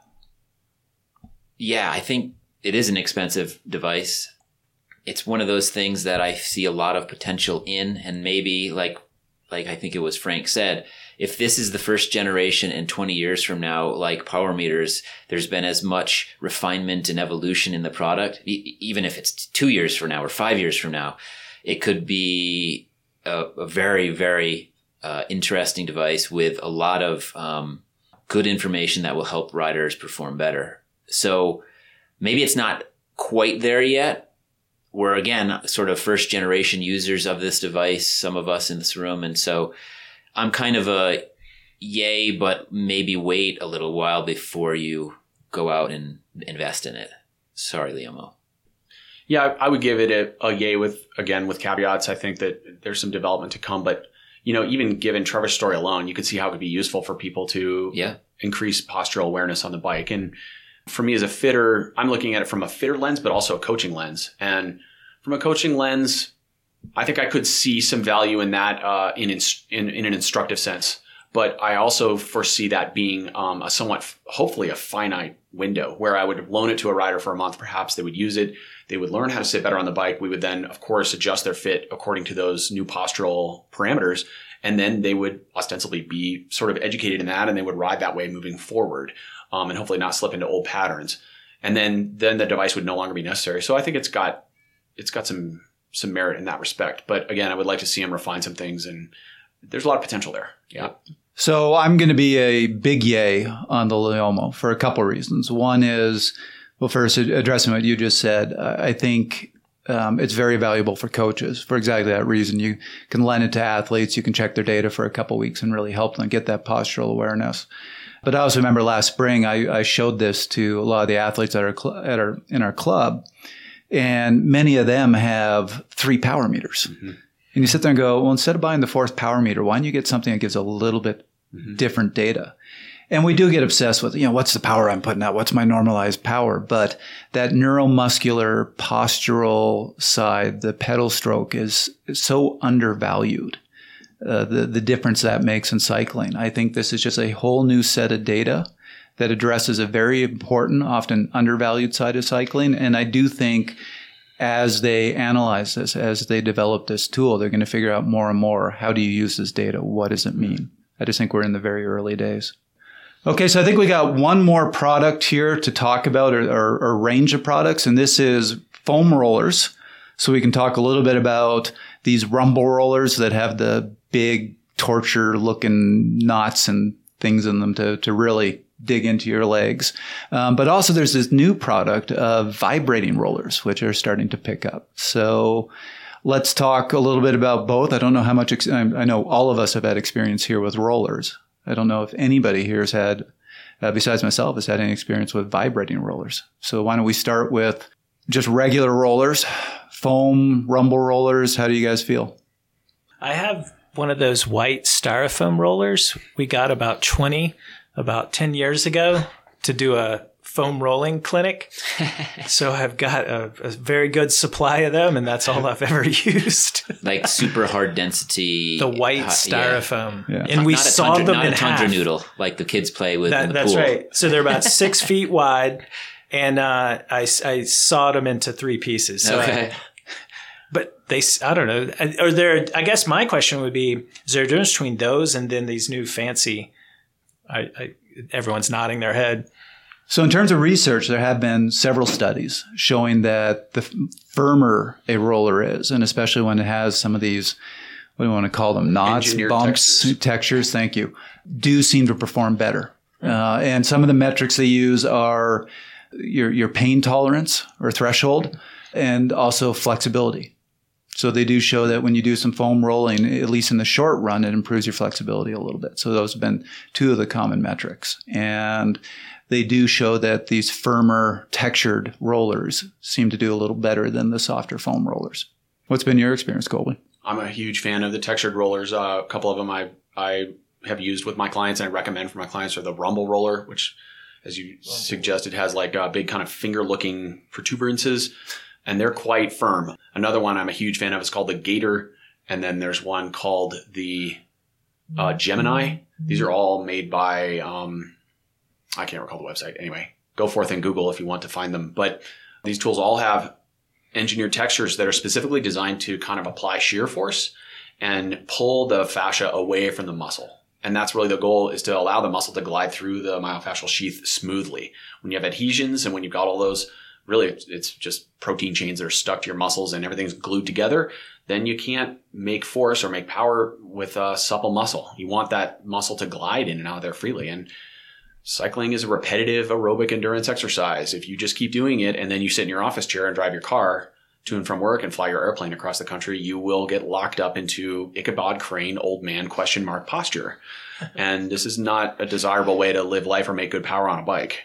Yeah, I think it is an expensive device. It's one of those things that I see a lot of potential in, and maybe like, like I think it was Frank said, if this is the first generation and twenty years from now, like power meters, there's been as much refinement and evolution in the product, e- even if it's two years from now or five years from now, it could be a, a very, very uh, interesting device with a lot of um, good information that will help riders perform better. So maybe it's not quite there yet. We're, again, sort of first generation users of this device, some of us in this room. And so I'm kind of a yay, but maybe wait a little while before you go out and invest in it. Sorry, Liam.
Yeah, I would give it a, a yay with, again, with caveats. I think that there's some development to come. But, you know, even given Trevor's story alone, you could see how it could be useful for people to
yeah.
increase postural awareness on the bike. And for me as a fitter, I'm looking at it from a fitter lens, but also a coaching lens. And from a coaching lens, I think I could see some value in that uh, in, in in an instructive sense. But I also foresee that being um, a somewhat, hopefully a finite window where I would loan it to a rider for a month. Perhaps they would use it. They would learn how to sit better on the bike. We would then, of course, adjust their fit according to those new postural parameters. And then they would ostensibly be sort of educated in that, and they would ride that way moving forward. Um, and hopefully not slip into old patterns. And then, then the device would no longer be necessary. So I think it's got, it's got some, some merit in that respect. But again, I would like to see him refine some things, and there's a lot of potential there. Yeah.
So I'm going to be a big yay on the Leomo for a couple of reasons. One is, well, first addressing what you just said, I think um, it's very valuable for coaches for exactly that reason. You can lend it to athletes. You can check their data for a couple of weeks and really help them get that postural awareness. But I also remember last spring, I, I showed this to a lot of the athletes that are, cl- that are in our club, and many of them have three power meters. Mm-hmm. And you sit there and go, well, instead of buying the fourth power meter, why don't you get something that gives a little bit mm-hmm. different data? And we do get obsessed with, you know, what's the power I'm putting out? What's my normalized power? But that neuromuscular postural side, the pedal stroke is, is so undervalued. Uh, the, the difference that makes in cycling. I think this is just a whole new set of data that addresses a very important, often undervalued side of cycling. And I do think as they analyze this, as they develop this tool, they're going to figure out more and more, how do you use this data? What does it mean? I just think we're in the very early days. Okay, so I think we got one more product here to talk about, or, or, or range of products, and this is foam rollers. So we can talk a little bit about these rumble rollers that have the big torture-looking knots and things in them to, to really dig into your legs. Um, but also there's this new product of vibrating rollers, which are starting to pick up. So let's talk a little bit about both. I don't know how much, ex- I know all of us have had experience here with rollers. I don't know if anybody here has had, uh, besides myself, has had any experience with vibrating rollers. So why don't we start with just regular rollers, foam, rumble rollers. How do you guys feel?
I have one of those white styrofoam rollers. We got about twenty about ten years ago to do a foam rolling clinic. So I've got a, a very good supply of them, and that's all I've ever used.
Like super hard density.
The white
uh,
styrofoam.
Yeah.
And we
not
saw
tundra,
them
not
in
a tundra
half.
noodle like the kids play with
That,
in the
that's
pool.
right. So they're about six feet wide, and uh, I, I sawed them into three pieces. So
Okay.
I, but they, I don't know. Are there, I guess my question would be, is there a difference between those and then these new fancy, I, I, everyone's nodding their head.
So in terms of research, there have been several studies showing that the firmer a roller is, and especially when it has some of these, what do you want to call them, knots,
Engineered
bumps,
textures.
textures, thank you, do seem to perform better. Uh, and some of the metrics they use are your, your pain tolerance or threshold, and also flexibility. So they do show that when you do some foam rolling, at least in the short run, it improves your flexibility a little bit. So those have been two of the common metrics. And they do show that these firmer textured rollers seem to do a little better than the softer foam rollers. What's been your experience, Colby?
I'm a huge fan of the textured rollers. Uh, a couple of them I I have used with my clients and I recommend for my clients are the Rumble roller, which, as you suggested, has like a big kind of finger-looking protuberances, and they're quite firm. Another one I'm a huge fan of is called the Gator, and then there's one called the uh, Gemini. These are all made by, um, I can't recall the website. Anyway, go forth and Google if you want to find them. But these tools all have engineered textures that are specifically designed to kind of apply shear force and pull the fascia away from the muscle. And that's really the goal, is to allow the muscle to glide through the myofascial sheath smoothly. When you have adhesions and when you've got all those, really it's just protein chains that are stuck to your muscles and everything's glued together, then you can't make force or make power with a supple muscle. You want that muscle to glide in and out of there freely. And cycling is a repetitive aerobic endurance exercise. If you just keep doing it and then you sit in your office chair and drive your car to and from work and fly your airplane across the country, you will get locked up into Ichabod Crane old man question mark posture. And this is not a desirable way to live life or make good power on a bike.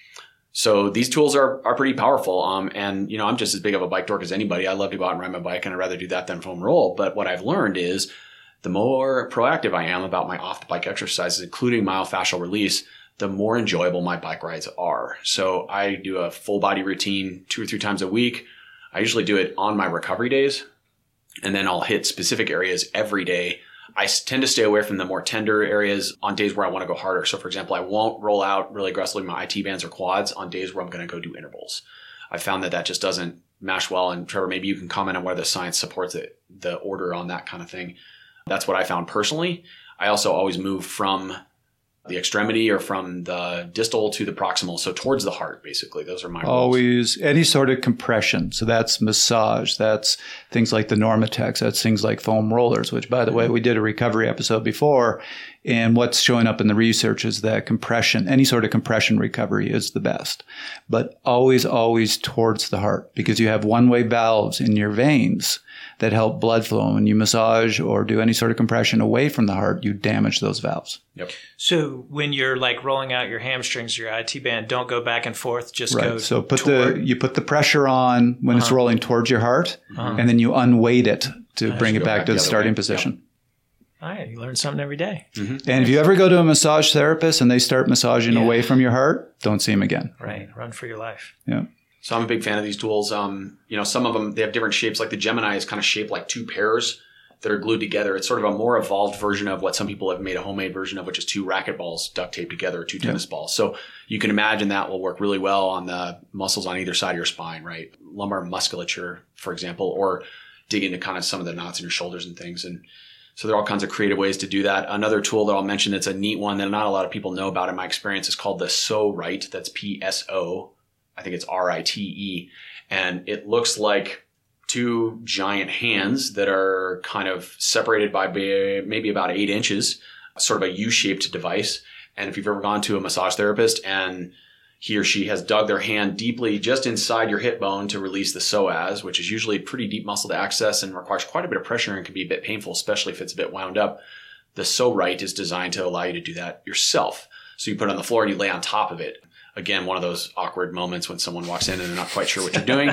So these tools are are pretty powerful. Um, and, you know, I'm just as big of a bike dork as anybody. I love to go out and ride my bike, and I'd rather do that than foam roll. But what I've learned is the more proactive I am about my off-the-bike exercises, including myofascial release, the more enjoyable my bike rides are. So I do a full body routine two or three times a week. I usually do it on my recovery days, and then I'll hit specific areas every day. I tend to stay away from the more tender areas on days where I want to go harder. So for example, I won't roll out really aggressively my I T bands or quads on days where I'm going to go do intervals. I found that that just doesn't mash well. And Trevor, maybe you can comment on whether the science supports it, the order on that kind of thing. That's what I found personally. I also always move from the extremity or from the distal to the proximal. So towards the heart, basically. Those are my rules.
Always any sort of compression. So that's massage. That's things like the Normatex. That's things like foam rollers, which, by the way, we did a recovery episode before. And what's showing up in the research is that compression, any sort of compression recovery is the best. But always, always towards the heart, because you have one-way valves in your veins that help blood flow. When you massage or do any sort of compression away from the heart, you damage those valves.
Yep.
So when you're like rolling out your hamstrings, your I T band, don't go back and forth. Just
right.
go.
So put
toward.
the you put the pressure on when uh-huh. it's rolling towards your heart, uh-huh. and then you unweight it to
I
bring it back, back to the, the starting way. position.
Yep.
All right, you learn something every day.
Mm-hmm. And if you ever go to a massage therapist and they start massaging
yeah.
away from your heart, don't see them again.
Right, run for your life.
Yeah.
So I'm a big fan of these tools. Um, you know, some of them, they have different shapes. Like the Gemini is kind of shaped like two pairs that are glued together. It's sort of a more evolved version of what some people have made a homemade version of, which is two racquetballs duct taped together, two tennis yeah. balls. So you can imagine that will work really well on the muscles on either side of your spine, right? Lumbar musculature, for example, or dig into kind of some of the knots in your shoulders and things. And so there are all kinds of creative ways to do that. Another tool that I'll mention that's a neat one that not a lot of people know about in my experience is called the SoRite. That's P S O. I think it's R I T E. And it looks like two giant hands that are kind of separated by maybe about eight inches, sort of a U-shaped device. And if you've ever gone to a massage therapist and he or she has dug their hand deeply just inside your hip bone to release the psoas, which is usually a pretty deep muscle to access and requires quite a bit of pressure and can be a bit painful, especially if it's a bit wound up. The SoRite is designed to allow you to do that yourself. So you put it on the floor and you lay on top of it. Again, one of those awkward moments when someone walks in and they're not quite sure what you're doing,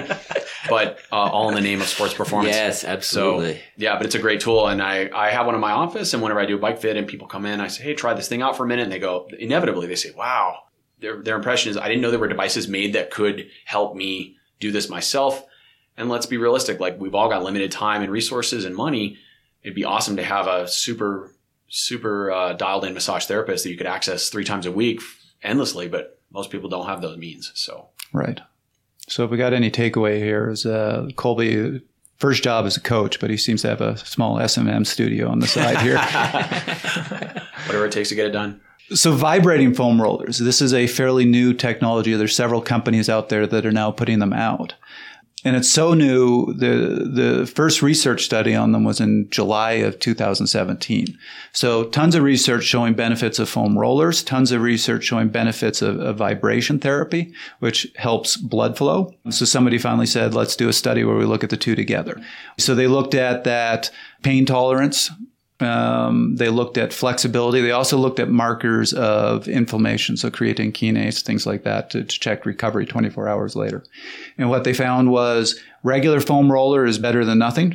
but uh, all in the name of sports performance.
Yes, absolutely.
So, yeah, but it's a great tool. And I, I have one in my office, and whenever I do a bike fit and people come in, I say, hey, try this thing out for a minute. And they go, inevitably, they say, wow. Their, their impression is, I didn't know there were devices made that could help me do this myself. And let's be realistic. Like, we've all got limited time and resources and money. It'd be awesome to have a super, super uh, dialed in massage therapist that you could access three times a week endlessly, but most people don't have those means. So
right. So if we got any takeaway here is uh, Colby, first job as a coach, but he seems to have a small S M M studio on the side here.
Whatever it takes to get it done.
So vibrating foam rollers, this is a fairly new technology. There's several companies out there that are now putting them out. And it's so new. The the first research study on them was in July of two thousand seventeen. So tons of research showing benefits of foam rollers, tons of research showing benefits of, of vibration therapy, which helps blood flow. So somebody finally said, let's do a study where we look at the two together. So they looked at that pain tolerance. Um, they looked at flexibility. They also looked at markers of inflammation, so creatine kinase, things like that, to, to check recovery twenty-four hours later. And what they found was regular foam roller is better than nothing,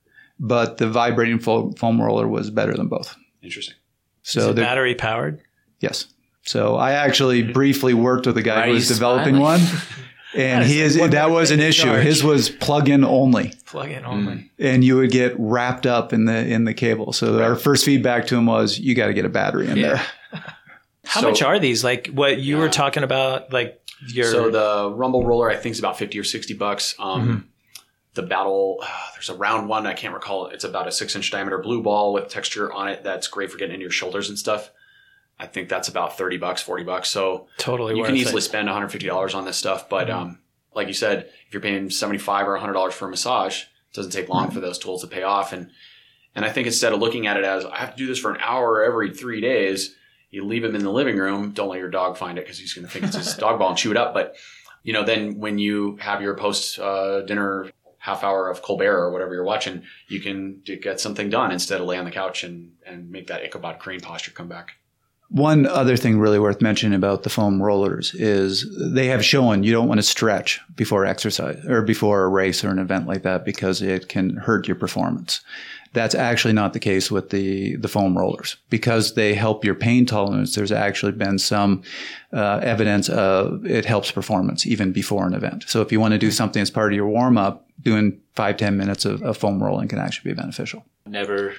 but the vibrating foam, foam roller was better than both.
Interesting.
So is it battery powered?
Yes. So I actually briefly worked with a guy who was developing
smiling?
one. And he is, that was an issue.
charge.
His was plug-in only.
Plug-in only.
Mm. And you would get wrapped up in the in the cable. So right. Our first feedback to him was, you got to get a battery in
yeah.
there.
How
so,
much are these? Like what you
yeah.
were talking about, like your...
So the Rumble roller, I think, is about fifty or sixty bucks. Um, mm-hmm. The Battle, uh, there's a round one, I can't recall. It's about a six inch diameter blue ball with texture on it. That's great for getting into your shoulders and stuff. I think that's about thirty bucks, forty bucks. So
totally
you
worth
can easily
it.
spend one hundred fifty dollars on this stuff. But mm-hmm. um, like you said, if you're paying seventy-five dollars or one hundred dollars for a massage, it doesn't take long mm-hmm. for those tools to pay off. And and I think instead of looking at it as, I have to do this for an hour every three days, you leave him in the living room. Don't let your dog find it because he's going to think it's his dog ball and chew it up. But, you know, then when you have your post-dinner uh, half hour of Colbert or whatever you're watching, you can get something done instead of lay on the couch and, and make that Ichabod Crane posture come back.
One other thing really worth mentioning about the foam rollers is they have shown you don't want to stretch before exercise or before a race or an event like that because it can hurt your performance. That's actually not the case with the, the foam rollers. Because they help your pain tolerance, there's actually been some uh, evidence of it helps performance even before an event. So if you want to do something as part of your warm-up, doing five, ten minutes of, of foam rolling can actually be beneficial.
Never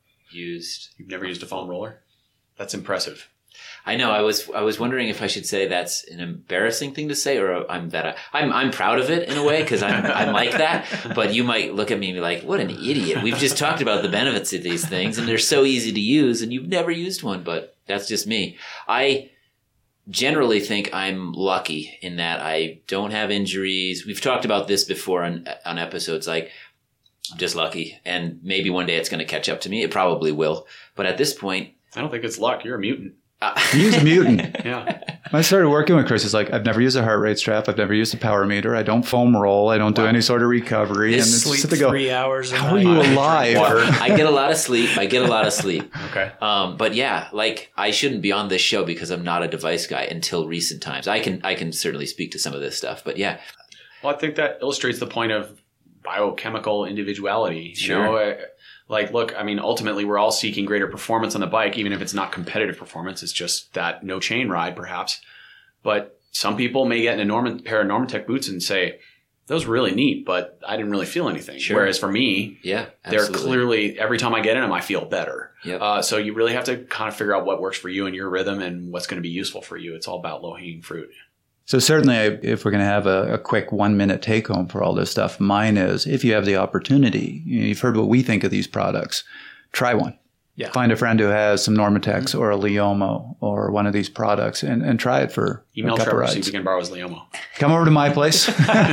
used.
You've never used a foam roller? That's impressive.
I know. I was I was wondering if I should say that's an embarrassing thing to say, or I'm that I, I'm I'm proud of it in a way because I'm I'm like that. But you might look at me and be like, "What an idiot!" We've just talked about the benefits of these things, and they're so easy to use, and you've never used one. But that's just me. I generally think I'm lucky in that I don't have injuries. We've talked about this before on on episodes. Like, I'm just lucky, and maybe one day it's going to catch up to me. It probably will. But at this point,
I don't think it's luck. You're a mutant.
Uh,
He's a mutant.
Yeah.
When I started working with Chris, it's like, I've never used a heart rate strap. I've never used a power meter. I don't foam roll. I don't wow. do any sort of recovery.
This
and it's
sleep
just to go,
three hours.
How are you alive?
I get a lot of sleep. I get a lot of sleep.
Okay.
Um, but yeah, like I shouldn't be on this show because I'm not a device guy until recent times. I can, I can certainly speak to some of this stuff, but yeah.
Well, I think that illustrates the point of biochemical individuality.
Sure.
You know, like, look, I mean, ultimately, we're all seeking greater performance on the bike, even if it's not competitive performance. It's just that no chain ride, perhaps. But some people may get an Norman, pair of Normatec boots and say, those were really neat, but I didn't really feel anything.
Sure.
Whereas for me,
yeah,
they're clearly, every time I get in them, I feel better.
Yep.
Uh, so you really have to kind of figure out what works for you and your rhythm and what's going to be useful for you. It's all about low-hanging fruit.
So certainly, if we're going to have a, a quick one-minute take-home for all this stuff, mine is, if you have the opportunity, you know, you've heard what we think of these products, try one.
Yeah.
Find a friend who has some Normatecs mm-hmm. or a Leomo or one of these products and, and try it for
Email
a couple
Trevor,
rides.
see if we can borrow his Leomo.
Come over to my place.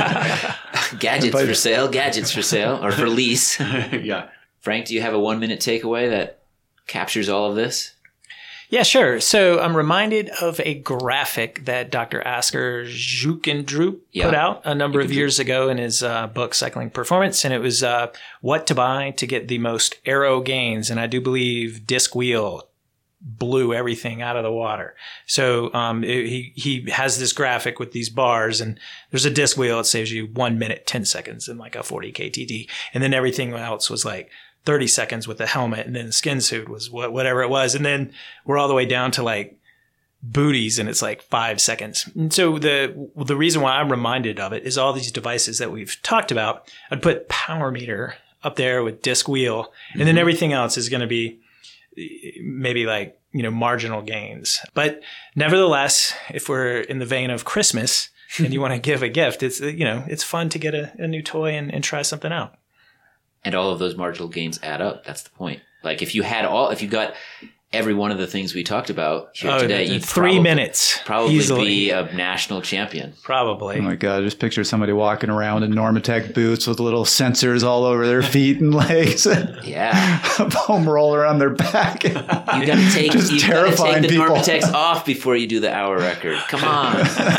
Gadgets for sale, gadgets for sale, or for lease.
Yeah.
Frank, do you have a one-minute takeaway that captures all of this?
Yeah, sure. So I'm reminded of a graphic that Doctor Asker Zuckendrup
yeah.
put out a number of years ago in his uh, book, Cycling Performance. And it was uh, what to buy to get the most aero gains. And I do believe Disc Wheel blew everything out of the water. So um, it, he, he has this graphic with these bars, and there's a Disc Wheel. It saves you one minute, ten seconds in like a forty K T D. And then everything else was like thirty seconds with the helmet, and then the skin suit was what, whatever it was. And then we're all the way down to like booties, and it's like five seconds. And so the, the reason why I'm reminded of it is all these devices that we've talked about. I'd put power meter up there with Disc Wheel, and mm-hmm. then everything else is going to be maybe like, you know, marginal gains. But nevertheless, if we're in the vein of Christmas and you want to give a gift, it's, you know, it's fun to get a, a new toy and, and try something out.
And all of those marginal gains add up. That's the point. Like if you had all, if you got every one of the things we talked about here
Oh,
today,
the-
you'd
three
probably,
minutes,
probably
easily.
be a national champion.
Probably.
Oh my God, just picture somebody walking around in Normatec boots with little sensors all over their feet and legs.
Yeah.
A foam roller on their back.
You got to take,
Just
you gotta
terrifying
take the
people.
Normatex off before you do the hour record. Come on.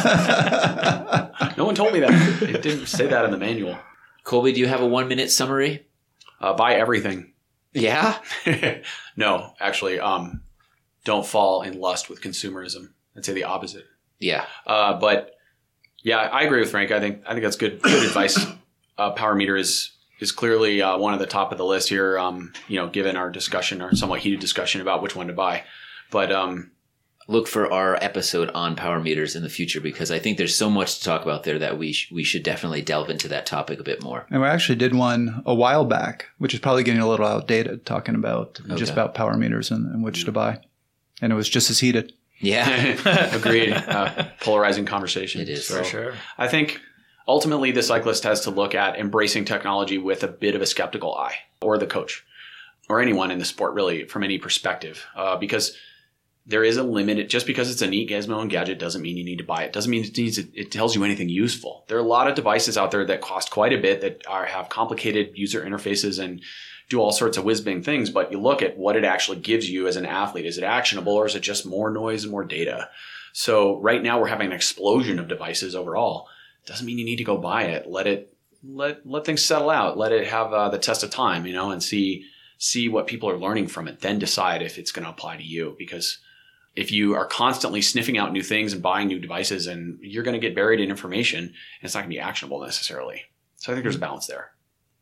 No one told me that. It didn't say that in the manual.
Colby, do you have a one minute summary?
Uh, buy everything.
Yeah.
No, actually, um, don't fall in lust with consumerism. I'd say the opposite.
Yeah.
Uh, but yeah, I agree with Frank. I think I think that's good good advice. Uh, Power Meter is is clearly uh, one of the top of the list here. Um, you know, given our discussion, our somewhat heated discussion about which one to buy. But um,
Look for our episode on power meters in the future, because I think there's so much to talk about there that we sh- we should definitely delve into that topic a bit more.
And we actually did one a while back, which is probably getting a little outdated, talking about just
Okay.
about power meters and, and which to buy. And it was just as heated.
Yeah.
agreed. Uh, polarizing conversation.
It is,
So
For sure.
I think ultimately the cyclist has to look at embracing technology with a bit of a skeptical eye, or the coach, or anyone in the sport really, from any perspective, uh, because there is a limit. Just because it's a neat gizmo and gadget doesn't mean you need to buy it. Doesn't mean it, needs, it tells you anything useful. There are a lot of devices out there that cost quite a bit, that are have complicated user interfaces and do all sorts of whiz-bang things. But you look at what it actually gives you as an athlete. Is it actionable, or is it just more noise and more data? So right now we're having an explosion of devices overall. Doesn't mean you need to go buy it. Let it let let things settle out. Let it have uh, the test of time, you know, and see see what people are learning from it. Then decide if it's going to apply to you. Because if you are constantly sniffing out new things and buying new devices, and you're going to get buried in information, and it's not going to be actionable necessarily. So I think there's a balance there.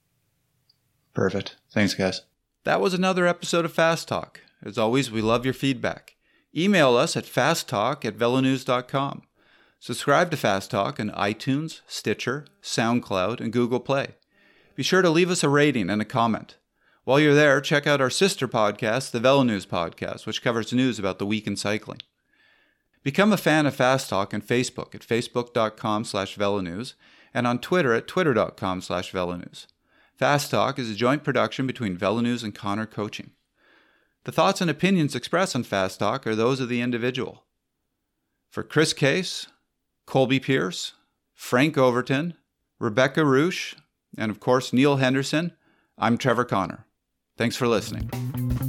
Perfect. Thanks, guys.
That was another episode of Fast Talk. As always, we love your feedback. Email us at fasttalk at velonews dot com. Subscribe to Fast Talk on iTunes, Stitcher, SoundCloud, and Google Play. Be sure to leave us a rating and a comment. While you're there, check out our sister podcast, the VeloNews Podcast, which covers news about the week in cycling. Become a fan of Fast Talk on Facebook at facebook.com slash velonews and on Twitter at twitter.com slash velonews. Fast Talk is a joint production between VeloNews and Connor Coaching. The thoughts and opinions expressed on Fast Talk are those of the individual. For Chris Case, Colby Pierce, Frank Overton, Rebecca Roosh, and of course Neil Henderson, I'm Trevor Connor. Thanks for listening.